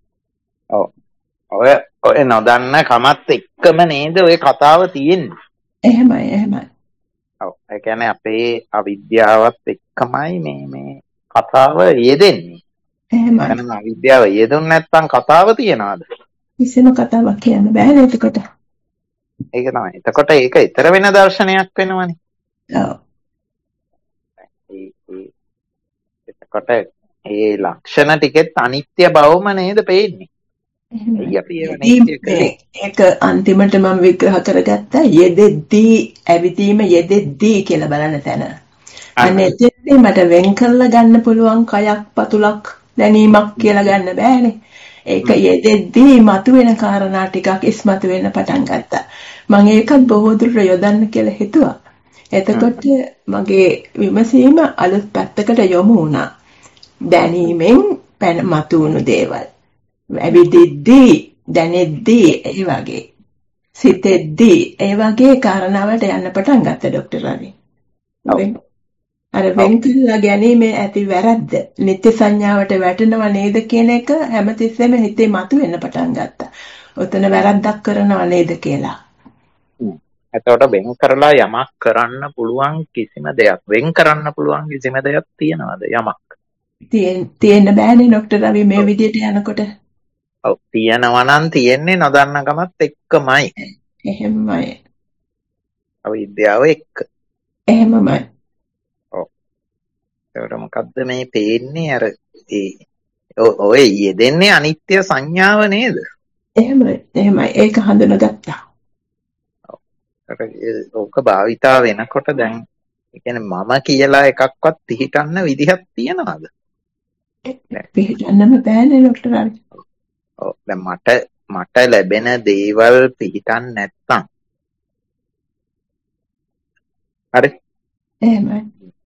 ඔය නොදන්න කමත් එක්කම නේද ඔය කතාව තියෙන්නේ. එහෙමයි. ඒ කියන්නේ අපේ අවිද්‍යාවත් එක්කමයි මේ කතාව යෙදෙන්නේ. එහෙමයි. එහෙනම් අවිද්‍යාව යෙදුන්නේ නැත්නම් කතාව තියනවාද? කිසිම කතාවක් කියන්න බෑ එතකොට. ඒක තමයි. එතකොට ඒක ඊතර වෙන දර්ශනයක් වෙනවනේ. ඔව්. එතකොට ඒ ලක්ෂණ ටිකෙත් අනිත්‍ය බවම නේද පේන්නේ. ඒක අන්තිමට මම විග්‍රහ කරගත්තා යෙදෙද්දී ඇවිදීම යෙදෙද්දී කියලා බලන තැන. අනේ එතෙන්දී මට වෙන් කරලා ගන්න පුළුවන් කයක් පතුලක් දැනීමක් කියලා ගන්න බෑනේ. ඒක යෙදෙද්දී මතුවෙන කාරණා ටිකක් ඉස්මතු වෙන්න පටන් ගත්තා. මම ඒකත් බොහෝ දුරට යොදන්න කියලා හිතුවා. එතකොට මගේ විමසීම අලුත් පැත්තකට යොමු වුණා. දැනීමෙන් මතුවුණු දේවල්. ඇවිදිද්දී දැනෙද්දී ඒ වගේ සිතෙද්දී ඒ වගේ කාරණාවලට යන්න පටන් ගත්තා ડોක්ටර් රවි. අර වෙන් කළා ගැනීමේ ඇති වැරද්ද නිත්‍ය සංඥාවට වැටෙනව නේද කියන එක හැමතිස්සෙම හිතේ මතුවෙන්න පටන් ගත්තා. ඔතන වැරද්දක් කරනව නේද කියලා. එතකොට වෙන් කරලා යමක් කරන්න පුළුවන් කිසිම දෙයක් වෙන් කරන්න පුළුවන් කිසිම දෙයක් තියනවද යමක්? තියෙන්න බෑනේ ડોක්ටර් රවි මේ විදිහට යනකොට. ඔව් තියනවා නම් තියෙන්නේ නොදන්නකමත් එක්කමයි. එහෙමයි. අවිද්‍යාව එක්ක. එහෙමයි. ඔව්. ඒකට මොකද්ද මේ පේන්නේ අර ඔය යෙදෙන්නේ අනිත්‍ය සංඥාව නේද? එහෙමයි. ඒක හඳුනගත්තා. ඔව්. ඕක භාවිතා වෙනකොට දැන් ඒ කියන්නේ මම කියලා එකක්වත් පිළිටන්න විදිහක් තියනවද? පිළිටන්නම බෑනේ ડોක්ටර් රවි. ඔව් දැන් මට ලැබෙන දේවල් පිළිටන්න නැත්තම් හරි එහෙමයි.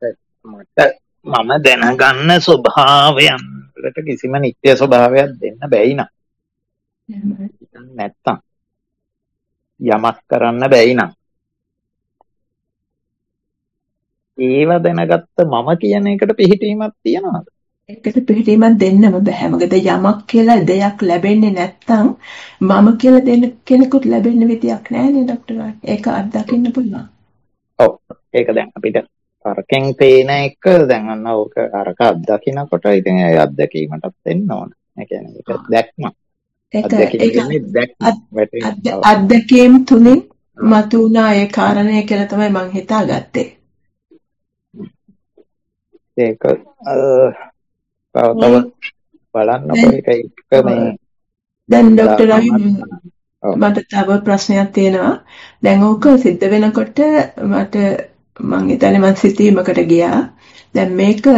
මම දැනගන්න ස්වභාවයන් වලට කිසිම නිත්‍ය ස්වභාවයක් දෙන්න බැයි නම් නැත්තම් යමක් කරන්න බැයි නම් ඒව දැනගත්ත මම කියන එකට පිළිහිටීමක් තියනවාද? ඒකට පිළිහිටීමක් දෙන්නම බෑ. මොකද යමක් කියලා දෙයක් ලැබෙන්නේ නැත්තම් මම කියලා දෙන්න කෙනෙකුට ලැබෙන්න විදියක් නෑනේ ડોක්ටර්. ඒක අත්දකින්න පුළුවන්. ඔව් ඒක දැන් අපිට තර්කෙන් පේන එක දැන් අන්න ඕක අරක අත්දකින්නකොට ඉතින් ඒ අත්දැකීමටත් එන්න ඕන. ඒ කියන්නේ ඒක දැක්ම. අත්දැකීම් තුලින් මතුවුණා ඒ කාරණේ කියලා තමයි මම හිතාගත්තේ. ඒක තව බලන්නකො ඒක මේ දැන් ડોක්ටර් රවි මට තව ප්‍රශ්නයක් තියෙනවා. දැන් ඕක සිද්ධ වෙනකොට මට මං හිතන්නේ මං සිතීමකට ගියා. දැන්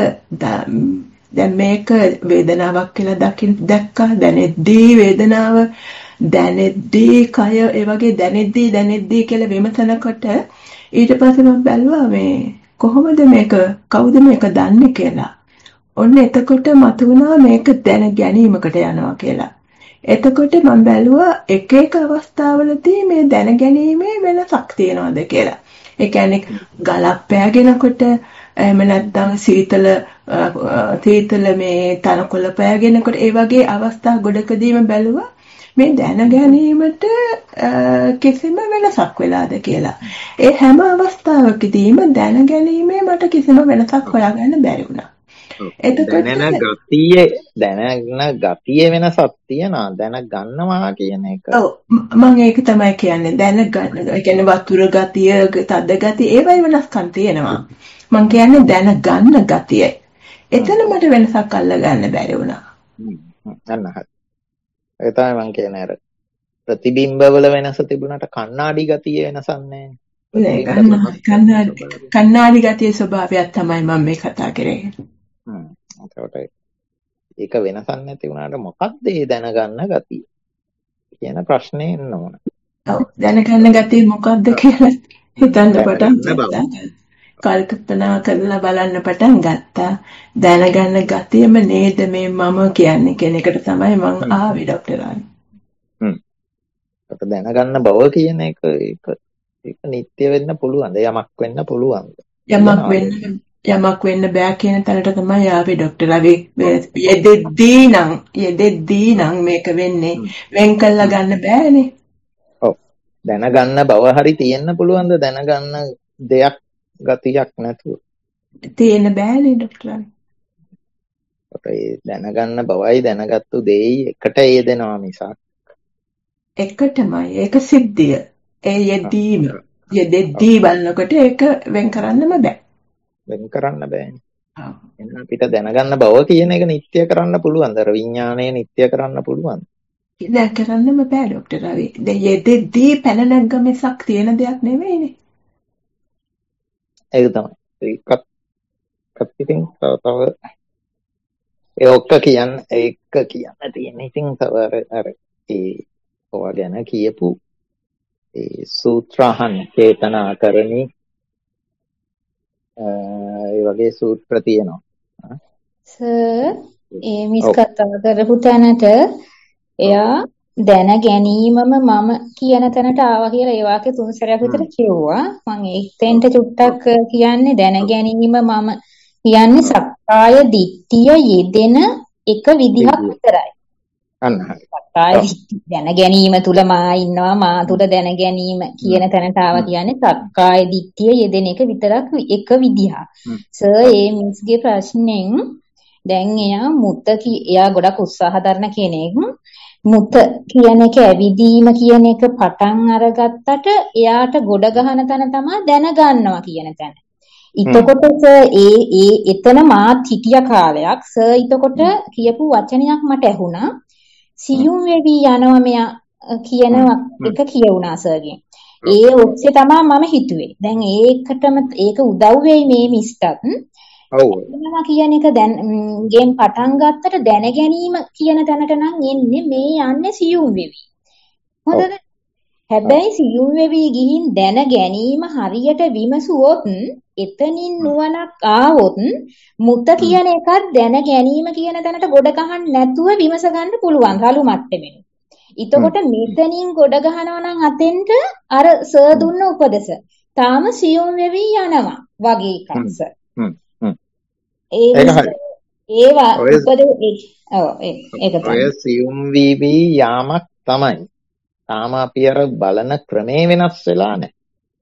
මේක වේදනාවක් කියලා දැක්කා. දැනෙද්දී වේදනාව දැනෙද්දී කය ඒ වගේ දැනෙද්දී කියලා විමසනකොට ඊට පස්සේ මම බැලුවා මේ කොහොමද මේක කවුද මේක දන්නේ කියලා. ඔන්න එතකොට මතුවුණා මේක දැන ගැනීමකට යනවා කියලා. එතකොට මම බැලුවා එක අවස්ථාවලදී මේ දැන ගැනීමේ වෙනසක් තියනවාද කියලා. ඒ කියන්නේ ගලක් පෑගෙනකොට එහෙම නැත්නම් සීතල මේ තනකොළ පෑගෙනකොට ඒ වගේ අවස්ථා ගොඩකදීම බැලුවා මේ දැන ගැනීමට කිසිම වෙනසක් වෙලාද කියලා. ඒ හැම අවස්ථාවකදීම දැන ගැනීමේ මට කිසිම වෙනසක් හොයාගන්න බැරි වුණා. එතකොට දැනෙන ගතිය වෙනසක් තියෙනවා. දැනගන්නවා කියන එක. ඔව් මම ඒක තමයි කියන්නේ දැනගන්න. ඒ කියන්නේ වතුර ගතිය, තද ගතිය ඒවයි වෙනස්කම් තියෙනවා. මම කියන්නේ දැනගන්න ගතිය. එතන මට වෙනසක් අල්ලගන්න බැරි වුණා. අන්න හරි. ඒ තමයි මම කියන්නේ අර ප්‍රතිබිම්බවල වෙනස තිබුණාට කණ්ණාඩි ගතිය වෙනසක් නැහැ. කන්නාඩි ගතියේ ස්වභාවයක් තමයි මම මේ කතා කරේ. එතකොට ඒක වෙනසක් නැති වුණාට මොකක්ද ඒ දැනගන්න ගතිය කියන ප්‍රශ්නේ එන්න ඕන. ඔව් දැනගන්න ගතිය මොකක්ද කියලා හිතන්න පටන් ගත්තා. කල්පනා කරලා බලන්න පටන් ගත්තා. දැනගන්න ගතියම නේද මේ මම කියන්නේ කියන එකට තමයි මම ආවේ ડોක්ටර් ආනි. ඒක දැනගන්න බව කියන එක ඒක නිත්‍ය වෙන්න පුළුවන්ද? යමක් වෙන්න පුළුවන්ද? යමක් වෙන්න බෑ කියන තැනට තමයි ආවේ ડોක්ටර්. අපි යෙදෙද්දී නම් මේක වෙන්නේ වෙන් කළා ගන්න බෑනේ. ඔව්. දැනගන්න බව හරි තියෙන්න පුළුවන්ද? දැනගන්න දෙයක් ගතියක් නැතුව. තියෙන්න බෑනේ ડોක්ටර්. ඒ දැනගන්න බවයි දැනගත්තු දෙයි එකට යෙදෙනවා මිසක් එකටමයි ඒක සිද්ධිය. ඒ යෙදෙද්දී බලනකොට ඒක වෙන් කරන්නම බෑ. වෙන් කරන්න බෑනේ. එහෙනම් අපිට දැනගන්න බව කියන එක නිත්‍ය කරන්න පුළුවන්ද? අර විඥාණය නිත්‍ය කරන්න පුළුවන්ද? දැන් කරන්නම බෑ ડોක්ටර් රවි. දැන් යෙදෙද්දී පැන නැග්ග මිසක් තියෙන දෙයක් නෙවෙයිනේ. ඒක තමයි. ඒකත් ඉතින් තව ඒ ඔක්ක කියන්න තියෙන ඉතින් තව අර ඒ ඔයා ගැන කියපු ඒ සූත්‍රහන් චේතනා කරණි ඒ වගේ සූත්‍ර තියෙනවා. සර් ඒ මිස් කතා කරපු තැනට එයා දැන ගැනීමම මම කියන තැනට ආවා කියලා ඒ වාක්‍ය 3 සැරයක් විතර කිව්වා. මම ඒකෙන්ට චුට්ටක් කියන්නේ දැන ගැනීම මම කියන්නේ සක්කාය දිට්ඨිය යෙදෙන එක විදිහක් විතරයි. අන්න හරි. සක්කාය දිට්ඨිය දැන ගැනීම තුල මා ඉන්නවා මා තුල දැන ගැනීම කියන තැනට ආවා කියන්නේ සක්කාය දිට්ඨිය යෙදෙන එක විතරක් එක විදිහක්. සර් ඒ මිස්ගේ ප්‍රශ්නෙන් දැන් එයා ගොඩක් උත්සාහ දරන කෙනෙක්. මුත කියන එක ඇවිදීම කියන එක පටන් අරගත්තට එයාට ගොඩ ගහන තැන තමයි දැනගන්නවා කියන තැන. එතකොට එතන මාත් හිටිය කාලයක් සර් එතකොට කියපු වචනයක් මට ඇහුණා. සියුම් වෙවි යනවා මෙයා කියන එක කියුණා සර්ගෙන්. ඒ ඔස්සේ තමයි මම හිතුවේ. දැන් ඒක උදව් වෙයි මේ මිස්ටත්. ඔව්. කියන එක දැන් ගෙන් පටන් ගත්තට දැන ගැනීම කියන තැනට නම් එන්නේ මේ යන්නේ සියුම් වෙවි. හොඳද? හැබැයි සියුම් වෙවි ගිහින් දැන ගැනීම හරියට විමසුවොත් එතනින් නුවණක් ආවොත් මුත කියන එකත් දැන ගැනීම කියන තැනට ගොඩ ගහන්න නැතුව විමස ගන්න පුළුවන් රළු මට්ටමෙන්. එතකොට මෙතනින් ගොඩ ගහනවා නම් අතෙන්ට අර සර් දුන්න උපදෙස තාම සියුම් වෙවි යනවා වගේ එකක් සර්. ඒවා ඔය සියුම් වී යාමක් තමයි. තාම අපි අර බලන ක්‍රමේ වෙනස් වෙලා නැහැ.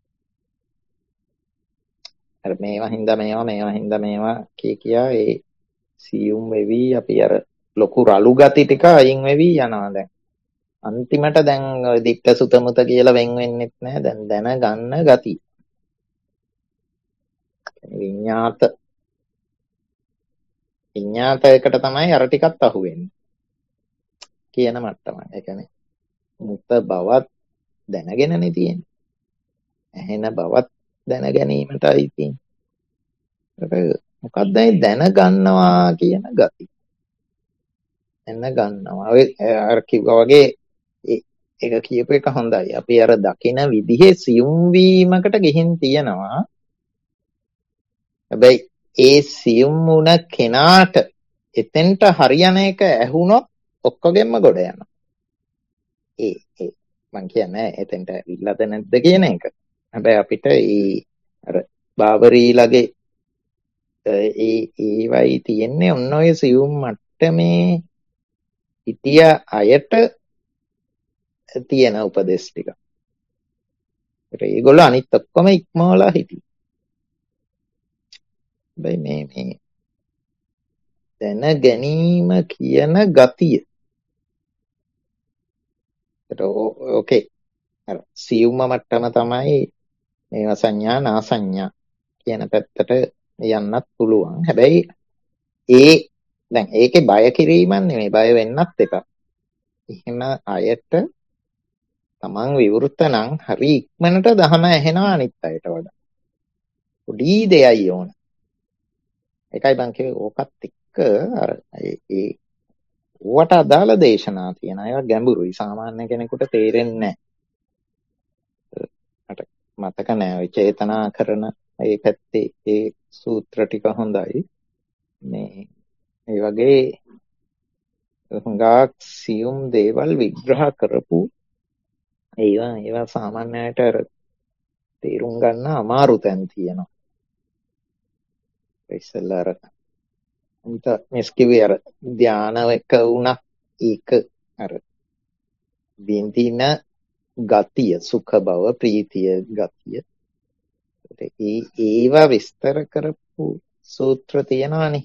අර මේවා හින්දා මේවා කියා ඒ සියුම් වෙවි අපි අර ලොකු රළු ගති ටික අයින් වෙවි යනවා දැන්. අන්තිමට දැන් දික්ක සුතමුත කියලා වෙන් වෙන්නෙත් නැහැ. දැන් දැනගන්න ගති. විඤ්ඤාතයකට තමයි අර ටිකත් අහුවෙන්නේ කියන මට්ටම. ඒ කියන්නේ මුත බවත් දැනගෙනනේ තියෙන්නේ. ඇහෙන බවත් දැන ගැනීමටයි තියෙන්නේ. මොකක්ද මේ දැනගන්නවා කියන ගති? දැනගන්නවා. ඔය අර කිව්වා වගේ ඒක කියපු එක හොඳයි. අපි අර දකින විදිහේ සියුම් වීමකට ගිහින් තියෙනවා. හැබැයි ඒ සියුම් වුණ කෙනාට එතෙන්ට හරියන එක ඇහුනොත් ඔක්කොගෙම ගොඩ යනවා. මං කියන්නේ එතෙන්ට ඇවිල්ලාද නැද්ද කියන එක. හැබැයි අපිට අර බාබරීලගේ ඒවයි තියෙන්නේ ඔන්න ඔය සියුම් මට්ටමේ හිටිය අයට තියෙන උපදෙස් ටික. ඒගොල්ලෝ අනිත් ඔක්කොම ඉක්මවලා හිටියේ. මේ දැන ගැනීම කියන ගතිය. ඕකේ සියුම්ම මට්ටම තමයි මේවා සංඥා නාසඤ්ඤා කියන පැත්තට යන්නත් පුළුවන්. හැබැයි දැන් ඒකේ බය කිරීමක් නෙමෙයි, බය වෙන්නත් එපා. එහෙම අයට තමන් විවෘත නම් හරි ඉක්මනට දහම ඇහෙනවා අනිත් අයට වඩා. පොඩි දෙයයි ඕන. ඒකයි මං කිව්වේ ඕකත් එක්ක අර ඕවට අදාළ දේශනා තියෙන ඒවා ගැඹුරුයි. සාමාන්‍ය කෙනෙකුට තේරෙන්නේ නැහැ. මතක නෑ ඔය චේතනා කරන ඒ පැත්තේ ඒ සූත්‍ර ටික හොඳයි. මේ වගේ හුඟක් සියුම් දේවල් විග්‍රහ කරපු ඒවා සාමාන්‍යයට තේරුම් ගන්න අමාරු තැන් තියෙනවා. ඉස්සෙල්ලා අර මිස්කිවේ අර ධානයක වුණා ඒක අර බින්දින ගතිය, සුඛ බව, ප්‍රීතිය ගතිය ඒවා විස්තර කරපු සූත්‍ර තියෙනවානේ.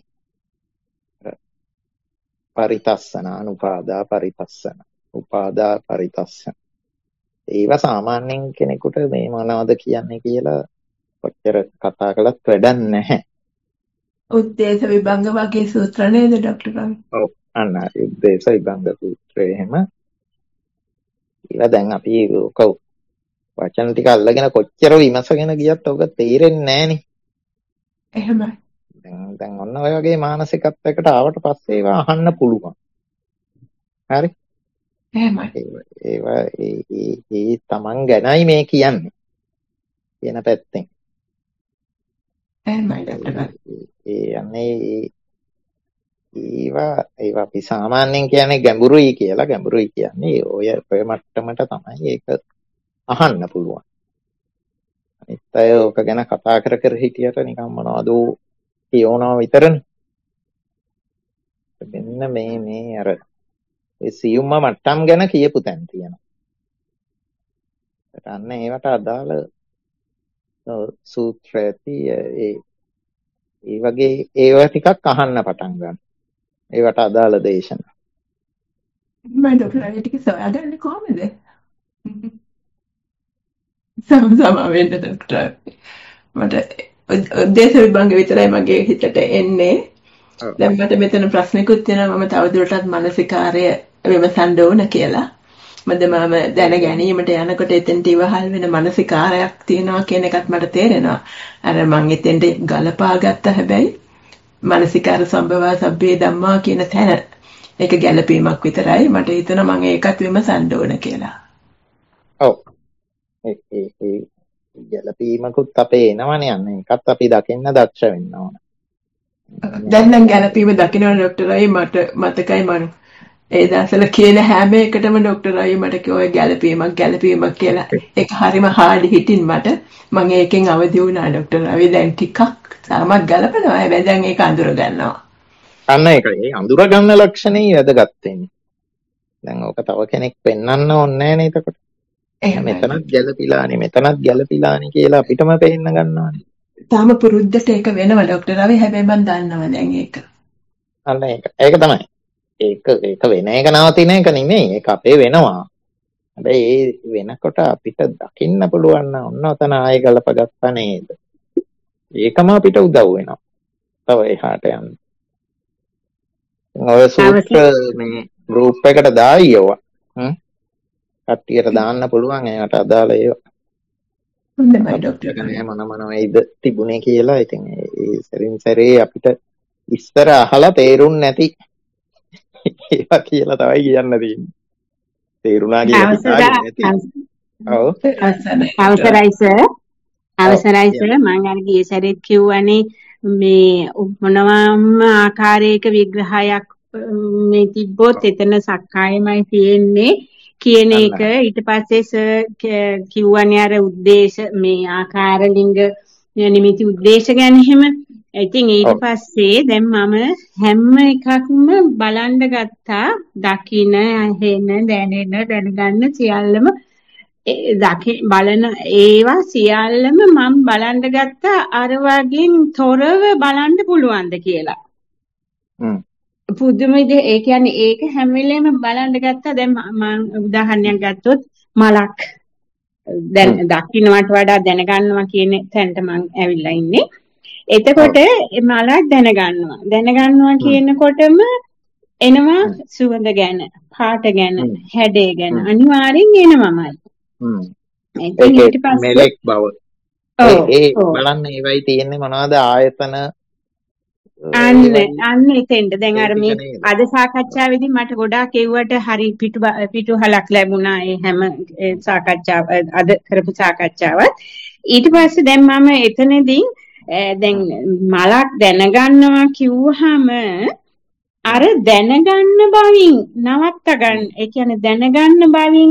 පරිතස්සන, අනුපාදා පරිතස්සන, උපාදා පරිතස්සන. ඒවා සාමාන්‍යයෙන් කෙනෙකුට මේ මොනවද කියන්නේ කියලා කොච්චර කතා කළත් වැඩක් නැහැ. උද්දේශ විභංග වගේ සූත්‍ර නේද ડોක්ටර් රවි? ඔව් අන්න උද්දේශ විභංග සූත්‍රය එහෙම. ඒවා දැන් අපි ඔක වචන ටික අල්ලගෙන කොච්චර විමසගෙන ගියත් ඔක තේරෙන්නේ නැහනේ. එහෙමයි. දැන් ඔන්න ඔය වගේ මානසිකත්වයකට ආවට පස්සේ ඒවා අහන්න පුළුවන්. හරි? එහෙමයි. ඒවා ඒ තමන් ගැනයි මේ කියන්නේ කියන පැත්තෙන්. එහෙමයි ડોක්ටර්. ඒවා අපි සාමාන්‍යයෙන් කියන්නේ ගැඹුරුයි කියලා. ගැඹුරුයි කියන්නේ ඔය මට්ටමට තමයි ඒක අහන්න පුළුවන්. අනිත් අය ඕක ගැන කතා කර හිටියට නිකන් මොනවද කියනවා විතරනේ. මෙන්න මේ අර ඒ සියුම්ම මට්ටම් ගැන කියපු තැන් තියෙනවා. අන්න ඒවට අදාළ සූත්‍ර ඇති ඒ වගේ ඒවා ටිකක් අහන්න පටන් ගන්න. ඒවට අදාළ දේශනා. මම ડોක්ටර් ඒ ටික සොයාගන්නේ කොහමද? සම වෙන්න ડોක්ටර්. මට උද්දේශ විභංග විතරයි මගේ හිතට එන්නේ. දැන් මට මෙතන ප්‍රශ්නකුත් තියෙනවා. මම තවදුරටත් මානසිකාර්ය විමසන්න ඕන කියලා. මම දැන ගැනීමට යනකොට එතෙන්ට ඉවහල් වෙන මානසිකාරයක් තියෙනවා කියන එකත් මට තේරෙනවා. අර මම එතෙන්ට ගලපා ගත්ත හැබැයි මානසිකාර සම්භවා සබ්බේ ධම්මා කියන තැන ඒක ගැලපීමක් විතරයි. මට හිතෙනවා මම ඒකත් විමසන්න ඕන කියලා. ඔව්. ඒ ගැලපීමකුත් අපේ එනවනේ යන්න. ඒකත් අපි දකින්න දක්ෂ වෙන්න ඕන. දැන් නම් ගැලපීම දකින්න ડોක්ටර්යි මට මතකයි මම ඒ දවස්වල කියන හැම එකටම ડોක්ටර් අයියා මට කිව්වා ගැලපීමක් කියලා. ඒක හරිම හાર્ඩ් හිටින් මට. මම ඒකෙන් අවදි වුණා ડોක්ටර් රවි. දැන් ටිකක් තාමත් ගලපනවා. හැබැයි දැන් ඒක අඳුර ගන්නවා. අන්න ඒකයි. අඳුර ගන්න ලක්ෂණේ වැදගත් වෙන්නේ. දැන් ඕක තව කෙනෙක් පෙන්වන්න ඕනේ නෑනේ එතකොට. මෙතනත් ගැලපිලානේ කියලා අපිටම පේන්න ගන්නවානේ. තාම පුරුද්දට ඒක වෙනවා ડોක්ටර් රවි. හැබැයි මම දන්නවා දැන් ඒක. අන්න ඒක තමයි. ඒක වෙන එක නවතින එක නෙමෙයි. ඒක අපේ වෙනවා. හැබැයි ඒ වෙනකොට අපිට දකින්න පුළුවන් නම් ඔන්න ඔතන ආයෙ ගලපගත්තා නේද? ඒකම අපිට උදව් වෙනවා. තව එහාට යන්න. ඔය සූත්‍ර මේ ගෲප් එකට දායියව. කට්ටියට දාන්න පුළුවන් ඒකට අදාළ ඒවා. හොඳයි ડોක්ටර්. මොනවද තිබුණේ කියලා. ඉතින් ඒ සරින් සරේ අපිට ඉස්සර අහලා තේරුම් නැති ඒවා කියලා තමයි කියන්න තියෙන්නේ. තේරුණා කියලා. අවසරයි සර් මම අර ගිය සැරේත් කිව්වනේ මේ මොනවාම ආකාරයක විග්‍රහයක් මේ තිබ්බොත් එතන සක්කායමයි තියෙන්නේ කියන එක. ඊට පස්සේ සර් කිව්වනේ අර උද්දේශ මේ ආකාර ලිංග නිමිති උද්දේශ ගැන එහෙම. ඉතින් ඊට පස්සේ දැන් මම හැම එකක්ම බලන්න ගත්තා. දකින, ඇහෙන, දැනෙන, දැනගන්න සියල්ලම බලන ඒවා සියල්ලම මම බලන්න ගත්තා අර වගේ තොරව බලන්න පුළුවන්ද කියලා. පුදුම විදිහ ඒ කියන්නේ ඒක හැම වෙලේම බලන්න ගත්තා. දැන් මම උදාහරණයක් ගත්තොත් මලක් දැන් දකින්නට වඩා දැනගන්නවා කියන තැනට මම ඇවිල්ලා ඉන්නේ. එතකොට මලක් දැනගන්නවා කියනකොටම එනවා සුවඳ ගැන, පාට ගැන, හැඩය ගැන අනිවාර්යෙන් එනවමයි. ඊට පස්සේ මෙලෙක් බව. ඒ බලන්න ඒවයි තියෙන්නේ මොනවද ආයතන අන්න එතෙන්ද දැන් අර මේ අද සාකච්ඡාවේදී මට ගොඩාක් එව්වට හරි පිටුහලක් ලැබුණා ඒ හැම සාකච්ඡාව අද කරපු සාකච්ඡාවත්. ඊට පස්සේ දැන් මම එතනදී දැන් මලක් දැනගන්නවා කිව්වහම අර දැනගන්න බවින් නවත්ත ගන්න ඒ කියන්නේ දැනගන්න බවින්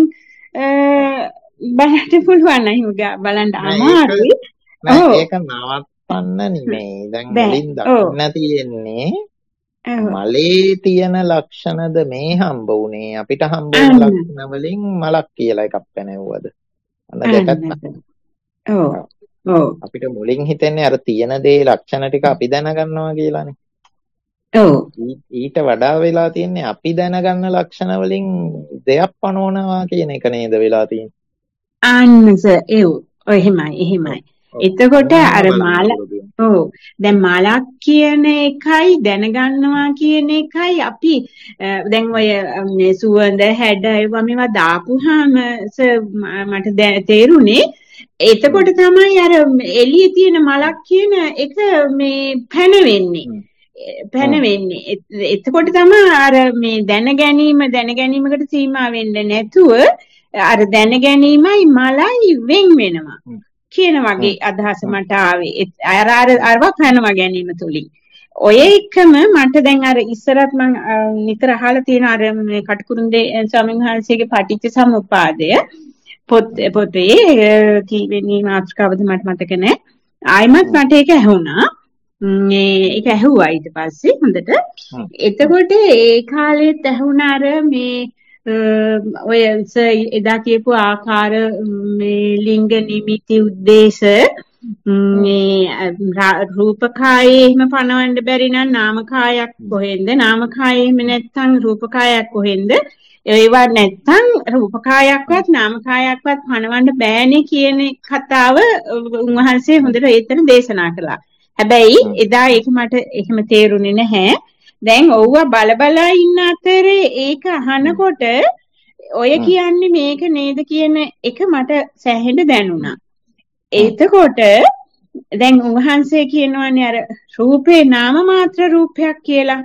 බලන්න පුළුවන් නේද බලන්න අමාරුයි. ඒක නවත්තන්න නෙමෙයි. දැන් වලින් දකින්න තියෙන්නේ මලේ තියෙන ලක්ෂණද මේ හම්බ වුනේ අපිට හම්බ වෙන ලක්ෂණ වලින් මලක් කියලා එකක් පැනෙව්වද? අන්න දෙකක්. ඔව්. අපිට මුලින් හිතෙන්නේ අර තියෙන දේ ලක්ෂණ ටික අපි දැනගන්නවා කියලානේ. ඔව්. ඊට වඩා වෙලා තියෙන්නේ අපි දැනගන්න ලක්ෂණ වලින් දෙයක් පනවනවා කියන එක නේද වෙලා තියෙන්නේ. අන්නස එහෙමයි. එතකොට අර දැන් මලක් කියන එකයි දැනගන්නවා කියන එකයි අපි දැන් ඔය සුවඳ හැඩ ඒවා මේවා දාපුවාම මට තේරුනේ එතකොට තමයි අර එළියේ තියෙන මලක් කියන එක මේ පැනවෙන්නේ. එතකොට තමයි අර මේ දැනගැනීමකට සීමා වෙන්නේ නැතුව අර දැනගැනීමයි මලයි වෙන් වෙනවා කියන වගේ අදහස මට ආවේ. අරව පැනව ගැනීම තුලින්. ඔය එකම මට දැන් අර ඉස්සරත් මම නිතර අහලා තියෙන අර කටුකුරුන්දේ ස්වාමීන් වහන්සේගේ පටිච්ච සමුප්පාදය පොතේ කීවෙනි මාතෘකාවද මට මතක නැහැ. ආයිමත් මට ඒක ඇහුණා. ඒක ඇහුවා ඊට පස්සේ හොඳට. එතකොට ඒ කාලෙත් ඇහුණා අර මේ ඔය එදා කියපු ආකාර මේ ලිංග නිමිති උද්දේශ මේ රූපකායේ එහෙම පනවන්න බැරි නම් නාමකායක් කොහෙන්ද නාමකායේ එහෙම නැත්නම් රූපකායක් කොහෙන්ද ඒවා නැත්නම් රූපකායක්වත් නාමකායක්වත් පනවන්න බෑනේ කියන කතාව උන්වහන්සේ හොඳට ඒතන දේශනා කළා. හැබැයි එදා ඒක මට එහෙම තේරුනේ නැහැ. දැන් ඔව්ව බලබලා ඉන්න අතරේ ඒක අහනකොට ඔය කියන්නේ මේක නේද කියන එක මට සැහෙන්න දැනුණා. එතකොට දැන් උන්වහන්සේ කියනවානේ අර රූපේ නාම මාත්‍ර රූපයක් කියලා.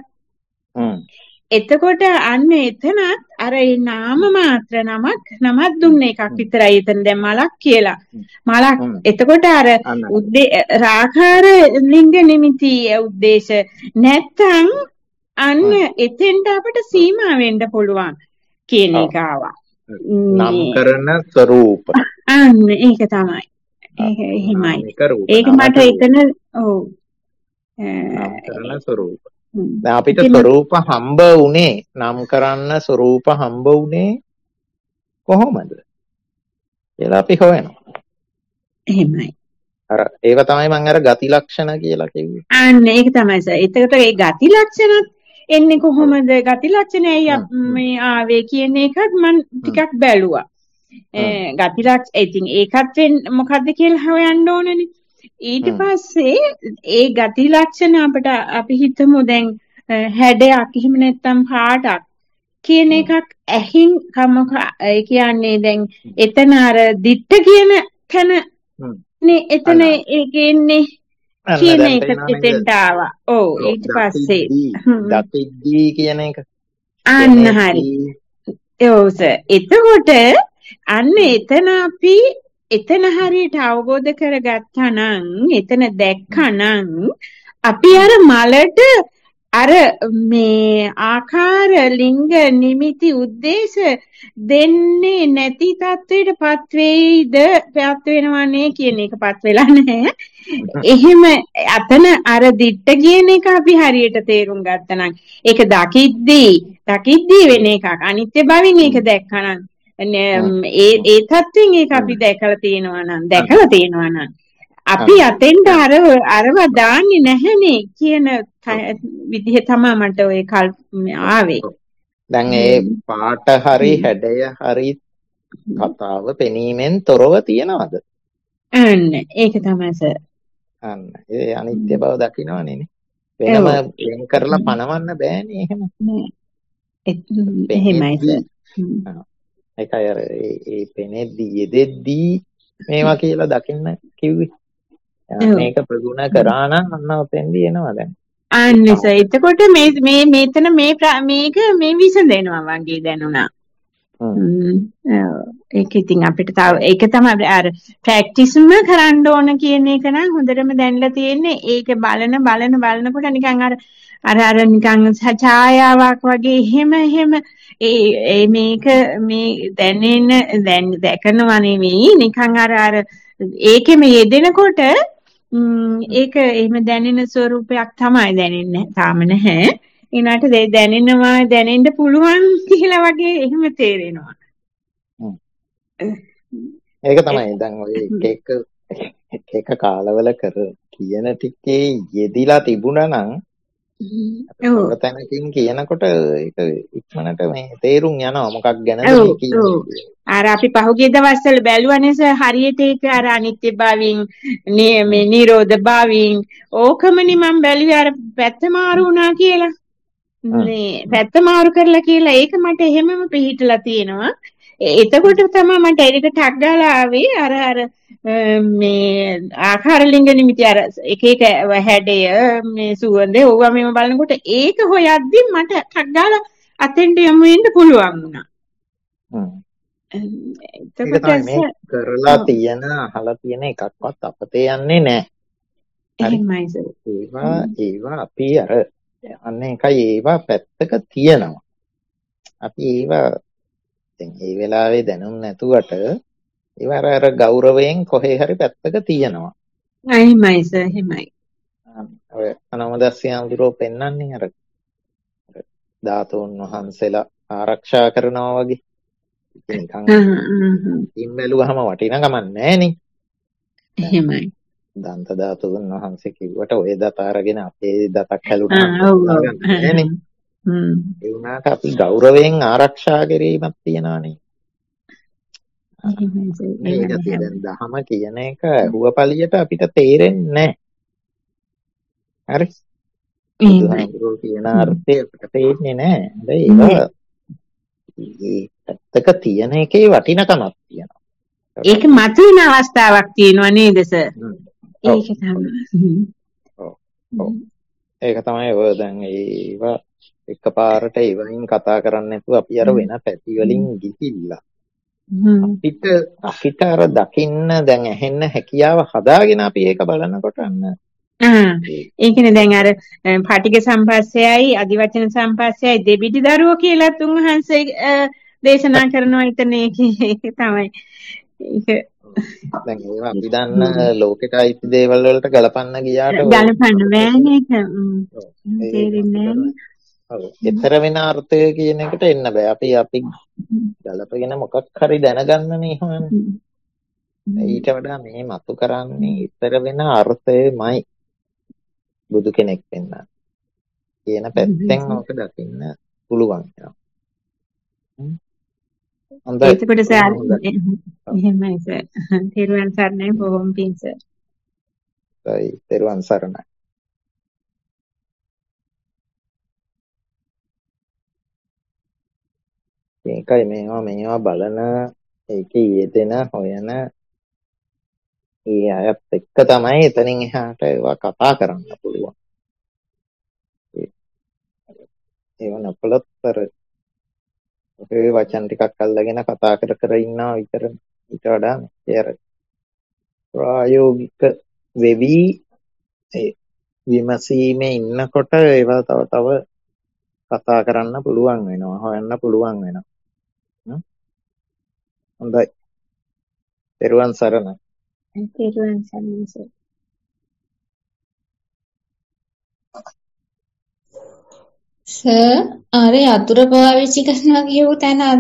එතකොට අන්න එතනත් අර ඒ නාම මාත්‍ර නමක් දුන්න එකක් විතරයි එතන දැන් මලක් කියලා. මලක් එතකොට අර රාකාර ලිංග නිමිති උද්දේශ නැත්තම් අන්න එතෙන්ට අපිට සීමා වෙන්න පුළුවන් කියන එක ආවා. නම් කරන ස්වરૂප. අන්න ඒක තමයි. ඒක එහෙමයි. ඒක මට එතන ඔව්. නම් කරන ස්වરૂප. දැන් අපිට ස්වરૂප හම්බ වුණේ නම් කරන්න ස්වરૂප හම්බ වුණේ කොහොමද? කියලා අපි හොයනවා. එහෙමයි. අර ඒක තමයි මම අර ගති ලක්ෂණ කියලා කිව්වේ. අන්න ඒක තමයි සර්. එතකොට ඒ ගති ලක්ෂණත් එන්නේ කොහොමද? ගති ලක්ෂණයයි මේ ආවේ කියන එකත් මම ටිකක් බැලුවා. ගති ලක්ෂණ ඉතින් ඒකත් මොකද්ද කියලා හොයන්න ඕනනේ. ඊට පස්සේ ඒ ගති ලක්ෂණ අපිට අපි හිතමු දැන් හැඩයක් එහෙම නැත්නම් පාටක් කියන එකක් ඇහින් ඒ කියන්නේ දැන් එතන අර දිට්ඨ කියන තැන නේ එතන ඒකේ ඉන්නේ කියන එක එතෙන්ට ආවා. ඔව් ඊට පස්සේ දකිද්දී කියන එක අන්න හරි. ඔව් සර්. එතකොට අන්න එතන අපි එතන හරියට අවබෝධ කරගත්තා නම් එතන දැක්කා නම් අපි අර මලට අර මේ ආකාර ලිංග නිමිති උද්දේශ දෙන්නේ නැති තත්වයටපත් වෙයිද පත් වෙනවනේ කියන එකපත් වෙලා නැහැ. එහෙම අතන අර දිට්ඨ කියන එක අපි හරියට තේරුම් ගත්තා නම් ඒක දකිද්දී වෙන එකක්. අනිත්‍ය බවින් ඒක දැක්කා නම් ඒ තත්ත්වෙන් ඒක අපි දැකලා තියෙනවා නම් අපි අතෙන්ට අරව දාන්නේ නැහැනේ කියන විදිහ තමයි මට ඔය ආවේ. දැන් ඒ පාට හරි හැඩය හරි කතාව පෙනීමෙන් තොරව තියනවද? අන්න ඒක තමයි සර්. අන්න ඒ අනිත්‍ය බව දකින්නවනේ. වෙනම වෙන් කරලා පනවන්න බෑනේ එහෙම. එහෙමයි සර්. ඒකයි අර ඒ පෙනෙද්දී යෙදෙද්දී මේවා කියලා දකින්න කිව්වේ. මේක ප්‍රගුණ කරා නම් අන්න ඔතෙන්දී එනවා දැන්. අන්න සර්. එතකොට මෙතන මේක විසඳෙනවා වගේ දැනුණා. ඒක ඉතින් අපිට තව ඒක තමයි අර ප්‍රැක්ටිස්ම කරන්න ඕන කියන එක නම් හොඳටම දැනලා තියෙන්නේ. ඒක බලනකොට නිකන් අර නිකන් ඡායාවක් වගේ එහෙම මේක මේ දැකනවා නෙවෙයි නිකන් අර ඒකෙම යෙදෙනකොට ඒක එහෙම දැනෙන ස්වරූපයක් තමයි දැනෙන්නේ. තාම නැහැ. ඒනට දැනෙන්න පුළුවන් කියලා වගේ එහෙම තේරෙනවා. ඒක තමයි දැන් ඔය එක කාලවල කියන ටිකේ යෙදිලා තිබුණා නම් තැනකින් කියනකොට ඒක ඉක්මනට මේ තේරුම් යනවා මොකක් ගැනද කියන්නේ. අර අපි පහුගිය දවස්වල බැලුවනේ සර් හරියට ඒක අර අනිත්‍ය භාවයෙන් මේ නිරෝධ භාවයෙන් ඕකමනේ මම බැලුවේ අර පැත්ත මාරු වුණා කියලා. මේ පැත්ත මාරු කරලා කියලා ඒක මට එහෙමම පිළිහිටලා තියෙනවා. එතකොට තමයි මට ඒක ටක් ගාලා ආවේ අර මේ ආකාර ලිංග නිමිති අර එක හැඩය මේ සුවඳ ඕවා මේව බලනකොට ඒක හොයද්දි මට ටක් ගාලා අතෙන්ට යමු වෙන්න පුළුවන් වුණා. එතකොට මේ කරලා තියෙන අහලා තියෙන එකක්වත් අපතේ යන්නේ නැහැ. එහෙමයි සර්. ඒවා අපි අර අන්න එකයි ඒවා පැත්තක තියෙනවා. අපි ඒවා දැන් ඒ වෙලාවේ දැනුම් නැතුවට ඒවා අර ගෞරවයෙන් කොහේ හරි පැත්තක තියෙනවා. එහෙමයි සර් එහෙමයි. ඔය අනවදස්සිය අඳුරෝ පෙන්වන්නේ අර ධාතුන් වහන්සේලා ආරක්ෂා කරනවා වගේ. නිකන් ඉන් බැලුවහම වටිනකම නැහැනේ. එහෙමයි. දන්ත ධාතුන් වහන්සේ කිව්වට ඔය දත අරගෙන අපේ දතක් හැලුණා. ඒ වුණාට අපි ගෞරවයෙන් ආරක්ෂා කිරීමක් තියනවානේ. මේක දැන් දහම කියන එක අහුවපලියට අපිට තේරෙන්නේ නැහැ. හරි. බුදුහාමුදුරුවෝ කියන අර්ථය අපිට තේරෙන්නේ නැහැ. ඒ පැත්තක තියෙන එකේ වටිනකමක් තියෙනවා. ඒක මතුවෙන අවස්ථාවක් තියෙනවා නේද සර්? ඒක තමයි. ඒක තමයි ඔය දැන් ඒවා එකපාරට ඒවයින් කතා කරන්නේ නැතුව අපි අර වෙන පැති වලින් ගිහිල්ලා අපිට අර දකින්න දැන් ඇහෙන්න හැකියාව හදාගෙන අපි ඒක බලනකොට අන්න ඒකනේ දැන් අර පටිඝ සම්පස්සයයි අදිවචන සම්පස්සයයි දෙබිඩි දරුවෝ කියලා තුන්වහන්සේ දේශනා කරනවා හිතන ඒක තමයි. ඒක දැන් ඒවා අපි දන්න ලෝකෙට අයිති දේවල් වලට ගලපන්න ගියාට ගලපන්න බෑනේ ඒක. තේරෙන්නේ නැහැ. ඔව්. ඊතර වෙන අර්ථය කියන එකට එන්න බෑ. අපි ගලපගෙන මොකක් හරි දැනගන්නනේ හොයන්නේ. ඊට වඩා මේ මතු කරන්නේ ඊතර වෙන අර්ථයමයි. බුදු කෙනෙක් වෙන්න කියන පැත්තෙන් ඔක දකින්න පුළුවන්. හොඳයි. ඒකකොට සර් එහෙමයි සර්. තෙරුවන් සරණයි බොහොම පිං සර්. හයි තෙරුවන් සරණයි. ඒකයි මේවා බලන ඒකේ යෙදෙන හොයන ඒ අයත් එක්ක තමයි එතනින් එහාට ඒවා කතා කරන්න පුළුවන්. ඒව නපලතර ඔය වචන ටිකක් අල්ලගෙන කතා කර ඉන්නවා විතරනේ. ඊට වඩා මෙතර ප්‍රායෝගික වෙවි විමසීමේ ඉන්නකොට ඒවා තව කතා කරන්න පුළුවන් වෙනවා, හොයන්න පුළුවන් වෙනවා. හොඳයි. තෙරුවන් සරණයි. තෙරුවන් සරණයි සර්. සර් අර යතුරු පාවිච්චි කරනවා කියපු තැනත්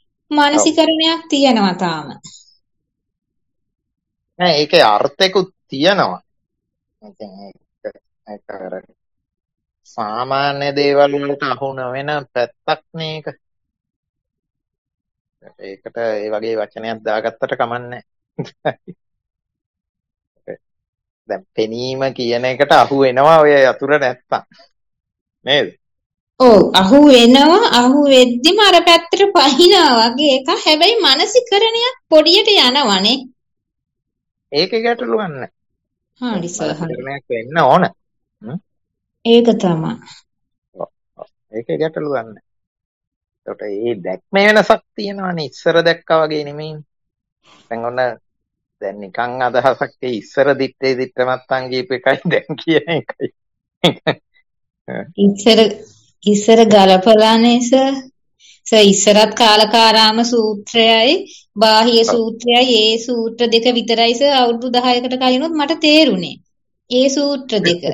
මානසිකරණයක් තියෙනවා තාම. නෑ ඒකේ අර්ථයකුත් තියෙනවා. ඉතින් ඒක අර සාමාන්‍ය දේවල් වලට අහු නොවන පැත්තක් මේක. ඒකට ඒ වගේ වචනයක් දාගත්තට කමන්නේ. දැන් පෙනීම කියන එකට අහු වෙනවා ඔය යතුර නැත්තම් නේද? ඔව් අහු වෙනවා. අහු වෙද්දිම අර පැත්තට පහිනවා වගේ එක. හැබැයි මානසිකරණයක් පොඩියට යනවනේ. ඒකේ ගැටලුවක් නැහැ. හරි සර්. මානසිකරණයක් වෙන්න ඕන. ඒක තමයි. ඒකේ ගැටලුවක් නැහැ. ඒකට ඒ දැක්ම වෙනසක් තියෙනවානේ. ඉස්සර දැක්කා වගේ නෙමෙයි. දැන් ඔන්න දැන් නිකන් අදහසක් ඒ ඉස්සර දිත්තේ දිත්තමත්තන් කියපු එකයි දැන් කියන එකයි. ඉස්සර ගලපලානේ සර්. ඉස්සරත් කාලකාරාම සූත්‍රයයි බාහිය සූත්‍රයයි ඒ සූත්‍ර දෙක විතරයි සර් අවුරුදු 10කට කලිනුත් මට තේරුනේ. ඒ සූත්‍ර දෙක.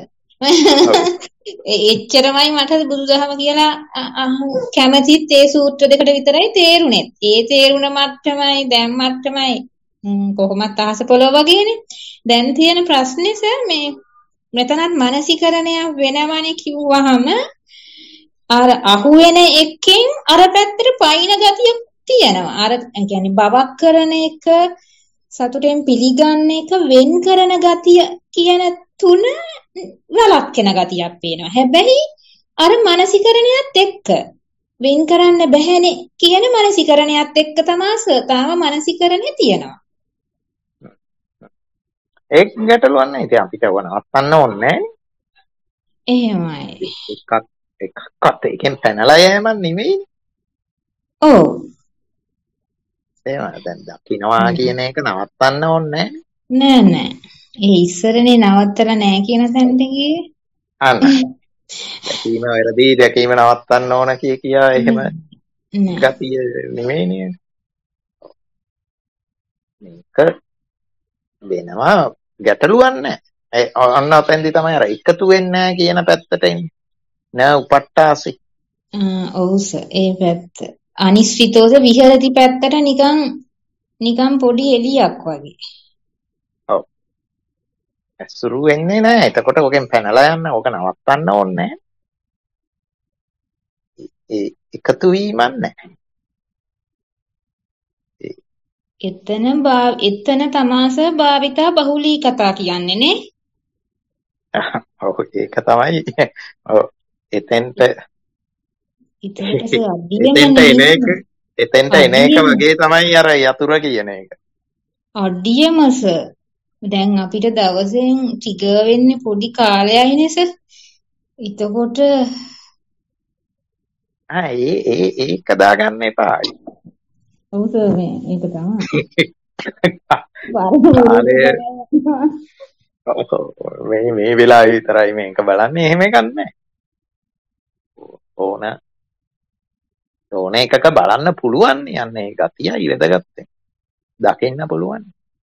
එච්චරමයි මට බුදුදහම කියලා කැමැතිත් ඒ සූත්‍ර දෙකට විතරයි තේරුනේ. ඒ තේරුණ මට්ටමයි දැන් මට්ටමයි කොහොමත් අහස පොළොව වගේනේ. දැන් තියෙන ප්‍රශ්නේ සර් මේ මෙතනත් මානසිකරණයක් වෙනවනේ කිව්වහම අර අහුවෙන එකෙන් අර පැත්තට පයින් ගතියක් තියෙනවා. අර කියන්නේ බවක් කරන එක සතුටෙන් පිළිගන්න එක වෙන් කරන ගතිය කියන තුන වලක්කන ගතියක් පේනවා. හැබැයි අර මානසිකරණයත් එක්ක වෙන් කරන්න බැහැනේ කියන මානසිකරණයත් එක්ක තමයි තාම මානසිකරණේ තියෙනවා. ඒක ගැටලුවක් නැහැ. ඉතින් අපිට වනවත්තන්න ඕනේ නැහැ. එහෙමයි. එකක්වත් ඒකෙන් පැනලා යෑමක් නෙමෙයි. ඔව්. එහෙම දැන් දකින්නවා කියන එක නවත්තන්න ඕනේ නෑ නෑ. ඒ ඉස්සරනේ නවත්තලා නෑ කියන තැනට ගියේ. අන්න. දැකීම වැරදි දැකීම නවත්තන්න ඕන කියා එහෙම ගතිය නෙමෙයි නේද? මේක වෙනවා ගැටලුවක් නැහැ. අන්න අතෙන්දි තමයි අර එකතු වෙන්නේ නැහැ කියන පැත්තට එන්නේ. නෑ උපට්ඨාසි. ඔව් සර් ඒ පැත්ත. අනිශ්චිතෝද විහෙරති පැත්තට නිකන් පොඩි එළියක් වගේ. ඔව්. ඇසුරු වෙන්නේ නැහැ. එතකොට ඔකෙන් පැනලා යන්න ඕක නවත්තන්න ඕනේ නැහැ. එකතු වීමක් නැහැ. එතන තමාස භාවිතා බහුලී කතා කියන්නේ නේ. ඔව් ඒක තමයි. ඔව් එතෙන්ට එතෙන්ට එන එක වගේ තමයි අර යතුර කියන එක. අඩියමස දැන් අපිට දවසෙන් ටිගර් වෙන්නේ පොඩි කාලයයිනේ සර්. එතකොට ඒක දාගන්න එපා. ඔව් සර් මේක තමයි. මේ වෙලාවේ විතරයි මේක බලන්නේ. එහෙම එකක් නැහැ. ඕන එකක බලන්න පුළුවන් යන්නේ ඒ ගතියයි වැදගත්. දකින්න පුළුවන්.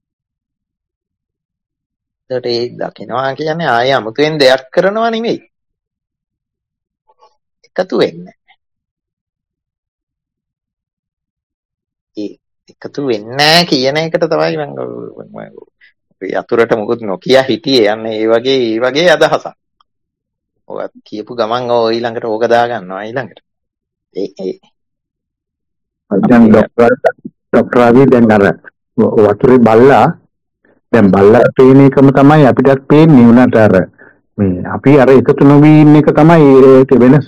ඒකට ඒ දකින්නවා කියන්නේ ආය අමුතුවෙන් දෙයක් කරනවා නෙමෙයි. එකතු වෙන්නේ. එකතු වෙන්නේ කියන එකට තමයි මම යතුරට මුකුත් නොකිය හිටියේ යන්නේ ඒ වගේ අදහසක්. ඔයත් කියපු ගමන් ඊළඟට ඕක දාගන්නවා ඊළඟට. දැන් ડોක්ටර් ආවි දැන් අර වතුරේ බල්ලා දැන් බල්ලා පේන එකම තමයි අපිටත් පේන්නේ උනට අර මේ අපි අර එකතු නොවි ඉන්න එක තමයි ඒක වෙනස.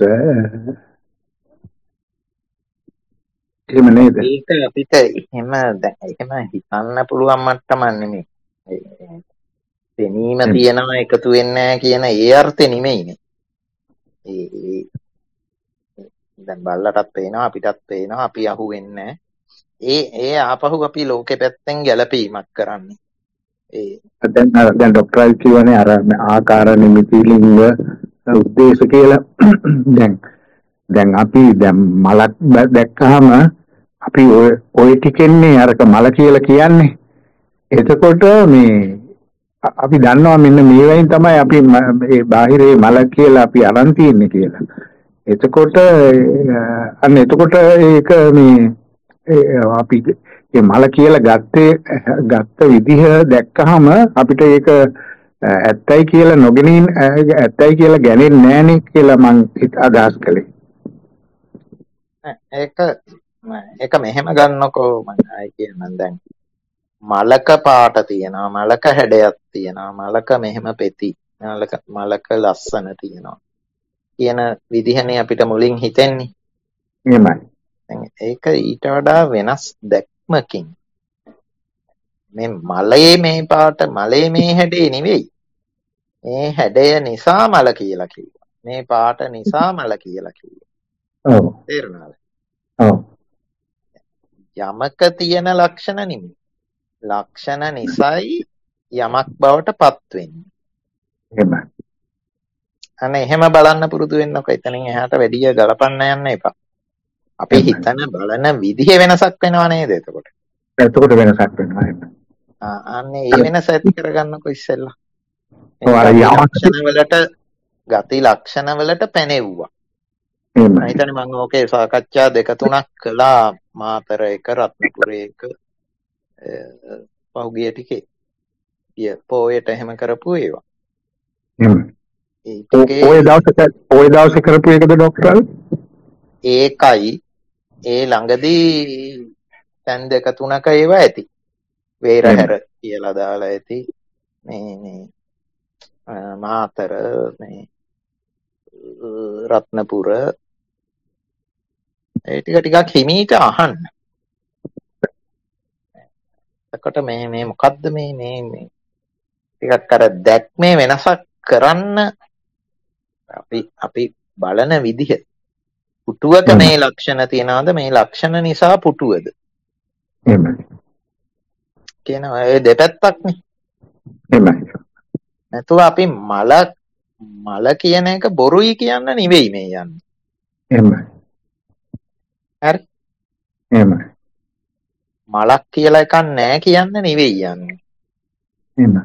එහෙම නේද? ඒක අපිට එහෙම හිතන්න පුළුවන් මට්ටමක් නෙමෙයි. පෙනීම තියෙනවා එකතු වෙන්නේ කියන ඒ අර්ථෙ නෙමෙයිනේ. දැන් බල්ලටත් පේනවා අපිටත් පේනවා අපි අහු වෙන්නේ ඒ ආපහු අපි ලෝකෙ පැත්තෙන් ගැලපීමක් කරන්නේ. දැන් ડોක්ටර් කියවනේ අර ආකාර නිමිති ලිංග උද්දේශ කියලා දැන් අපි දැන් මලක් දැක්කහම අපි ඔය ටිකෙන්නේ අරක මල කියලා කියන්නේ. එතකොට මේ අපි දන්නවා මෙන්න මේ වයින් තමයි අපි මේ බාහිරේ මල කියලා අපි අරන් තියන්නේ කියලා. එතකොට ඒක මේ අපි ඒ මල කියලා ගත්ත විදිහ දැක්කහම අපිට ඒක ඇත්තයි කියලා නොගෙනින් ඇත්තයි කියලා ගැනෙන්නේ නැහනේ කියලා මං අදහස් කළේ. ඒක මෙහෙම ගන්නකෝ මම ආයි කියන්නම් දැන් මලක පාට තියෙනවා මලක හැඩයක් තියෙනවා මලක මෙහෙම පෙති මලක ලස්සන තියෙනවා කියන විදිහනේ අපිට මුලින් හිතෙන්නේ. එහෙමයි. ඒක ඊට වඩා වෙනස් දැක්මකින් මේ මලයේ මේ පාට මලයේ මේ හැඩේ නෙවෙයි මේ හැඩය නිසා මල කියලා කිව්වා මේ පාට නිසා මල කියලා කිව්වා. ඔව්. තේරුණාද? ඔව්. යමක තියෙන ලක්ෂණ නෙමෙයි ලක්ෂණ නිසායි යමක් බවට පත් වෙන්නේ. එහෙමයි. අනේ එහෙම බලන්න පුරුදු වෙන්නකො. එතනින් එහාට වැඩි ගලපන්න යන්න එපා. අපි හිතන බලන විදිහ වෙනසක් වෙනව නේද එතකොට? එතකොට වෙනසක් වෙනවා. අනේ ඒ වෙනස ඇති කරගන්නකො ඉස්සෙල්ලා. ගති ලක්ෂණ වලට පැනෙව්වා. මම හිතන්නේ මම ඕකේ සාකච්ඡා 2-3ක් කළා මාතර එක රත්නපුර එක පහුගිය ටිකේ. පොයට එහෙම කරපු ඒවා. ඔය දවසේ කරපු එකද ડોක්ටර්? ඒකයි ඒ ළඟදී දැන් 2-3ක ඒවා ඇති. වේරහැර කියලා දාලා ඇති. මේ මාතර මේ රත්නපුර ඒ ටිකක් හිමීට අහන්න. එතකොට මේ මොකද්ද මේ ටිකක් අර දැක්මේ වෙනසක් කරන්න අපි බලන විදිහ. පුටුවක මේ ලක්ෂණ තියනවාද මේ ලක්ෂණ නිසා පුටුවද? කියන ඒ දෙපැත්තක්නේ. නැතුව අපි මල කියන එක බොරුයි කියන්න නෙවෙයි මේ යන්නේ. එහෙමයි. හරි. එහෙමයි. මලක් කියලා එකක් නැහැ කියන්න නෙවෙයි යන්නේ. එහෙමයි.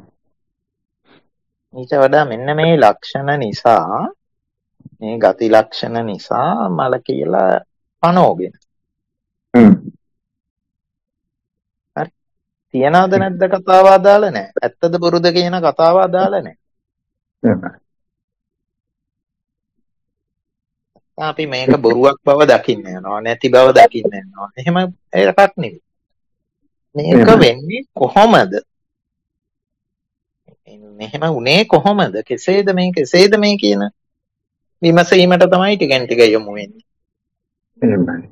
ඊට වඩා මෙන්න මේ ලක්ෂණ නිසා මේ ගති ලක්ෂණ නිසා මල කියලා පනෝගෙන. හරි. තියනවද නැද්ද කතාව අදාළ නැහැ. ඇත්තද බොරුද කියන කතාව අදාළ නැහැ. අපි මේක බොරුවක් බව දකින්න යනවා නැති බව දකින්න යනවා. එහෙම එකක් නෙවෙයි. මේක වෙන්නේ කොහොමද? මෙහෙම උනේ කොහොමද? කෙසේද මේ කියන විමසීමට තමයි ටිකෙන් ටික යොමු වෙන්නේ. එහෙමයි.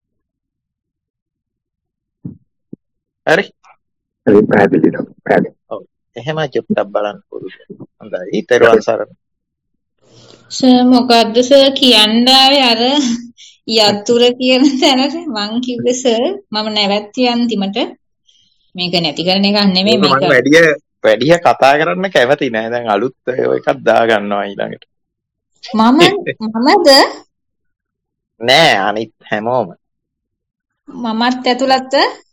හරි. හරි පැහැදිලි. ඔව්. එහෙම චුට්ටක් බලන්න පුරුදු. හොඳයි. ඊතරවන් සරණ. සර් මොකද්ද සර් කියන්නේ අර යතුර කියන තැනට මං කිව්වේ සර් මම නැවැත්ති අන්තිමට මේක නැති කරන එකක් නෙමෙයි මේක මම වැඩිය කතා කරන්න කැමති නෑ දැන් අලුත් එකක් දා ගන්නවා ඊළඟට මමද නෑ අනිත් හැමෝම මමත් ඇතුළත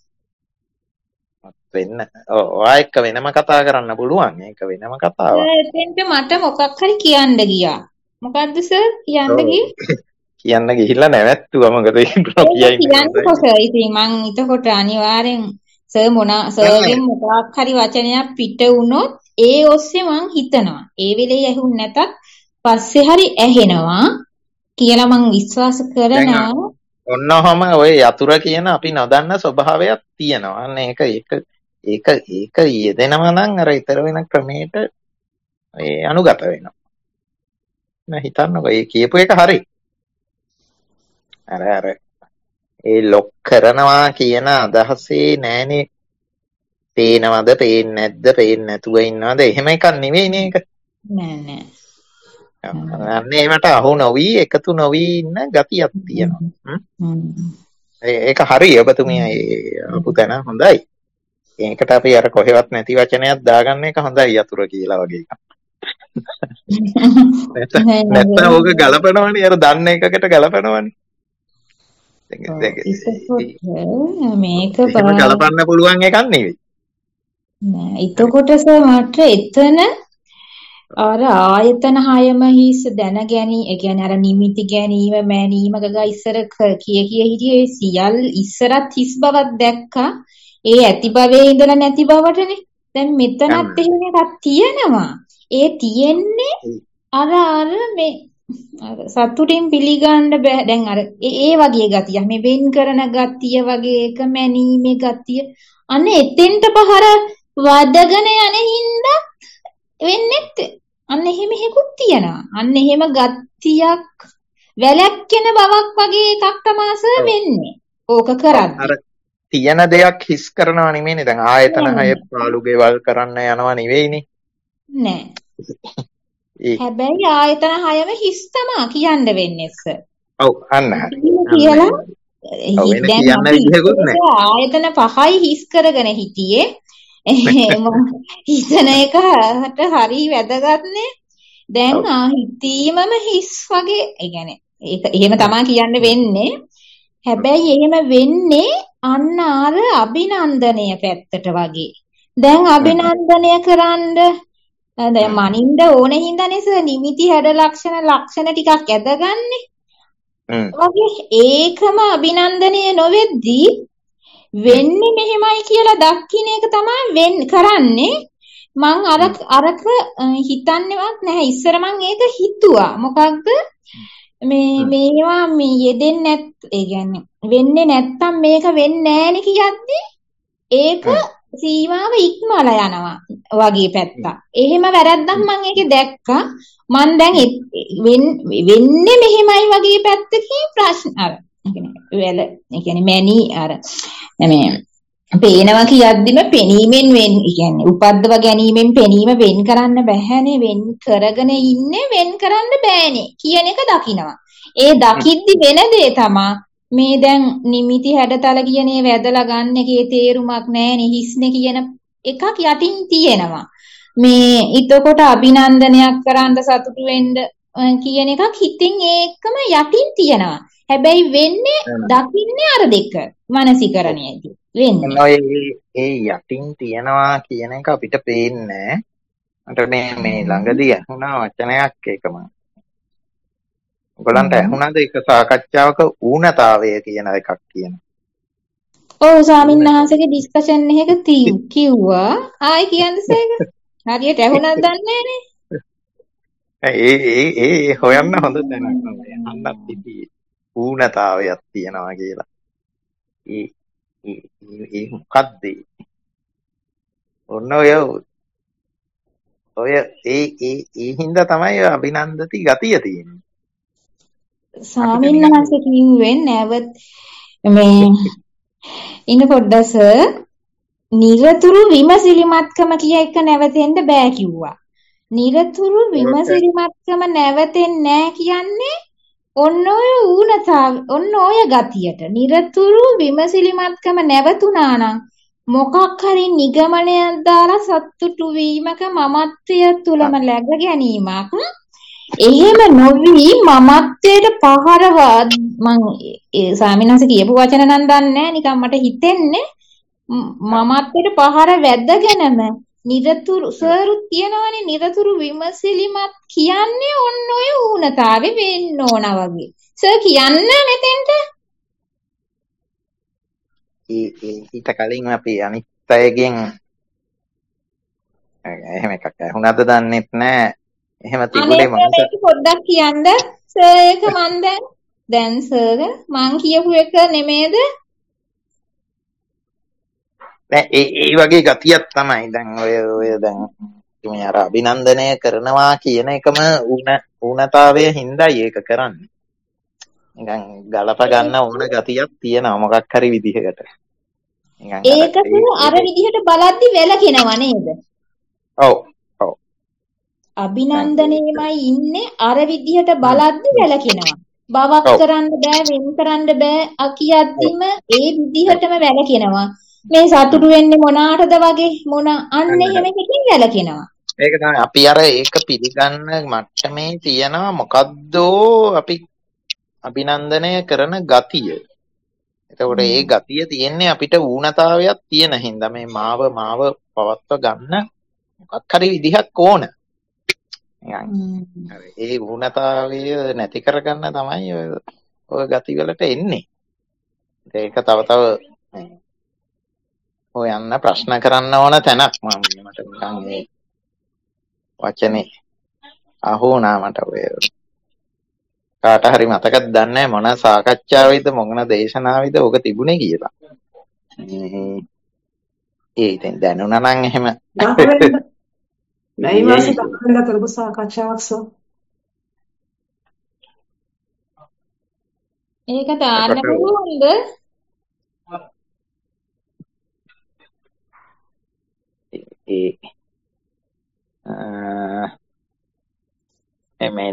වෙන්න ඔයා එක්ක වෙනම කතා කරන්න පුළුවන් මේක වෙනම කතාවක් එතෙන්ට මට මොකක් හරි කියන්න ගියා මොකද්ද සර් කියන්න ගිහිල්ලා නැවැත්තුවා මොකද කියන්නකො සර් ඉතින් මං එතකොට අනිවාර්යෙන් සර්ගෙන් මොකක් හරි වචනයක් පිට වුණොත් ඒ ඔස්සේ මං හිතනවා ඒ වෙලේ ඇහුන් නැතත් පස්සේ හරි ඇහෙනවා කියලා මං විශ්වාස කරනවා ඔන්න ඔහම ඔය යතුර කියන අපි නොදන්න ස්වභාවයක් තියෙනවා අන්න ඒක යෙදෙනවා නම් අර ඊතර වෙන ක්‍රමයට ඒ අනුගත වෙනවා මම හිතන්නකෝ ඒ කියපු එක හරි අර ඒ ලොක් කරනවා කියන අදහසේ නෑනේ පේනවද පේන්නේ නැද්ද පේන්නේ නැතුව ඉන්නවද එහෙම එකක් නෙවෙයි නේ ඒක නෑ අන්නේ ඒකට අහු නොවි එකතු නොවි ඉන්න ගතියක් තියෙනවා ඒක හරි ඔබතුමිය අපු තැන හොඳයි ඒකට අපි අර කොහෙවත් නැති වචනයක් දාගන්න එක හොඳයි යතුර කියලා වගේ එකක් නැත්නම් ඕක ගලපනවනේ අර දන්න එකකට ගලපනවනේ මේක ගලපන්න පුළුවන් එකක් නෙවෙයි නෑ එතකොට මට එතන අර ආයතන හයම හිස් දැන ගැනීම ඒ කියන්නේ අර නිමිති ගැනීම මැනීම ගගා ඉස්සර කිය හිටියේ සියල් ඉස්සරත් හිස් බවක් දැක්කා ඒ ඇති භවයේ ඉඳලා නැති බවටනේ. දැන් මෙතනත් එහෙම එකක් තියෙනවා. ඒ තියෙන්නේ අර මේ අර සතුටින් පිළිගන්න බෑ. දැන් අර ඒ වගේ ගතිය. මේ වෙන් කරන ගතිය වගේ එක මැනීමේ ගතිය. අන්න එතෙන්ට පහර වදගෙන යන හින්දා වෙන්නේ අන්න එහෙම හේකුත් තියෙනවා. අන්න එහෙම ගතියක් වැලැක්කෙන බවක් වගේ එකක් තමයි වෙන්නේ. ඕක කරද්දී. අර තියෙන දෙයක් හිස් කරනවා නෙමෙයිනේ. දැන් ආයතන 6 පාළු ගෙවල් කරන්න යනවා නෙවෙයිනේ. නෑ. හැබැයි ආයතන 6ම හිස් තමයි කියන්න වෙන්නේ සර්. ඔව් අන්න හරි. කියලා කියන්න විදිහකුත් නෑ. ආයතන 5යි හිස් කරගෙන හිටියේ. හිතන එකට හරි වැදගත්නේ. දැන් හිතීමම හිස් වගේ. ඒ කියන්නේ ඒක එහෙම තමයි කියන්න වෙන්නේ. හැබැයි එහෙම වෙන්නේ අන්න අර අභිනන්දනය පැත්තට වගේ. දැන් අභිනන්දනය කරන්න දැන් මනින්ද ඕනේ හින්දානේ සර් නිමිති හැඩ ලක්ෂණ ටිකක් ඇදගන්නේ. වගේ ඒකම අභිනන්දනය නොවෙද්දී වෙන්නේ මෙහෙමයි කියලා දක්කින එක තමයි කරන්නේ. මං අරක හිතන්නේවත් නැහැ. ඉස්සර මං ඒක හිතුවා. මොකක්ද මේවා මේ යෙදෙන්නේ ඒ කියන්නේ වෙන්නේ නැත්තම් මේක වෙන්නේ නැහෙනි කියද්දි ඒක සීමාව ඉක්මවලා යනවා වගේ පැත්තක්. එහෙම වැරද්දක් මං ඒකේ දැක්කා. මං දැන් වෙන්නේ මෙහෙමයි වගේ පැත්තකින් ප්‍රශ්න අර ඒ කියන්නේ මැනි අර මේ පේනවා කියද්දිම පෙනීමෙන් කියන්නේ උපද්දව ගැනීමෙන් පෙනීම වෙන් කරන්න බැහැනේ. වෙන් කරගෙන ඉන්නේ වෙන් කරන්න බෑනේ කියන එක දකිනවා. ඒ දකිද්දි වෙන දේ තමයි මේ දැන් නිමිති හැඩතල කියන ඒ වැදලා ගන්න එකේ තේරුමක් නැහැනේ. හිස්නේ කියන එකක් යටින් තියෙනවා. මේ ඊටකොට අභිනන්දනයක් කරන්න සතුටු වෙන්න කියන එකක් හිතින් ඒකම යටින් තියෙනවා. හැබැයි වෙන්නේ දකින්නේ අර දෙක මානසිකරණයේදී වෙන්නේ. ඒ යටින් තියනවා කියන එක අපිට පේන්නේ නැහැ. මේ ළඟදී අහුණා වචනයක් ඒකම. ඔයගලන්ට ඇහුණාද ඒක සාකච්ඡාවක ඌනතාවය කියන එකක් කියනවා. ඔව් ස්වාමීන් වහන්සේගේ ඩිස්කෂන් එකක කිව්වා. ආයි කියන්නේ ඒක. හරියට ඇහුණාද දන්නේ නැහැ. ඒ හොයන්න හොඳ තැනක් නෑ. අන්නත් ඉතින් ඌනතාවයක් තියනවා කියලා. ඒ මොකද්ද? ඔන්න ඔය ඒ හින්දා තමයි අභිනන්දති ගතිය තියෙන්නේ. ස්වාමීන් වහන්සේ කිව්වේ නැවත මේ ඉන්න පොඩ්ඩස නිරතුරු විමසිලිමත්කම කිය එක නැවතෙන්න බෑ කිව්වා. නිරතුරු විමසිලිමත්කම නැවතෙන්නේ නෑ කියන්නේ ඔන්න ඔය ඔන්න ඔය ගතියට. නිරතුරු විමසිලිමත්කම නැවතුණා නම් මොකක් හරි නිගමනයක් දාලා සතුටු වීමක මමත්වය තුලම läග ගැනීමක්. එහෙම නොවි මමත්වයට පහරවත් මං ස්වාමීන් වහන්සේ කියපු වචන නම් දන්නේ නැහැ. නිකන් මට හිතෙන්නේ මමත්වයට පහර වැදගෙනම නිරතුරු සරුත් තියනවනේ නිරතුරු විමසිලිමත් කියන්නේ ඔන්න ඔය ඌනතාවේ වෙන්න ඕන වගේ. සර් කියන්නේ මෙතෙන්ට ඊට කලින් අපි අනිත් අයගෙන් එහෙම එකක් ඇහුණාද දන්නෙත් නෑ. එහෙම තිබුණේ මම පොඩ්ඩක් කියන්න සර් ඒක මන් දැන් සර් මං කියපු එක නෙමේද? ඒ වගේ ගතියක් තමයි දැන් ඔය දැන් මේ අර අභිනන්දනය කරනවා කියන එකම ඌනතාවය හින්දායි ඒක කරන්නේ. නිකන් ගලප ගන්න ඕන ගතියක් තියෙනවා මොකක් හරි විදිහකට. ඒක අර විදිහට බලද්දි වැළකෙනවා නේද? ඔව්. අභිනන්දනයේමයි ඉන්නේ අර විදිහට බලද්දි වැළකෙනවා. බවක් කරන්න බෑ වෙන් කරන්න බෑ කියද්දිම ඒ විදිහටම වැළකෙනවා. මේ සතුටු වෙන්නේ මොනාටද වගේ මොන අන්න එහෙම එකකින් වැළකෙනවා. ඒක තමයි අපි අර ඒක පිළිගන්න මට්ටමේ තියෙනවා මොකද්ද අපි අභිනන්දනය කරන ගතිය. එතකොට ඒ ගතිය තියෙන්නේ අපිට ඌනතාවයක් තියෙන හින්දා මේ මාව පවත්ව ගන්න මොකක් හරි විදිහක් ඕන. ඒ ඌනතාවය නැති කරගන්න තමයි ඔය ගති වලට එන්නේ. ඒක තව හොයන්න ප්‍රශ්න කරන්න ඕන තැනක් මට නිකන් මේ වචනේ අහු වුණා මට ඔය කාට හරි මතකද දන්නේ මොන සාකච්ඡාවේද මොන දේශනාවේද ඔක තිබුණේ කියලා. ඒ ඉතින් දැනුණා නම් එහෙම මේ මාසේ දක්වන්න කරපු සාකච්ඡාවක් සෝ. ඒක දාන්න පුළුවන්ද? ඒ එමේ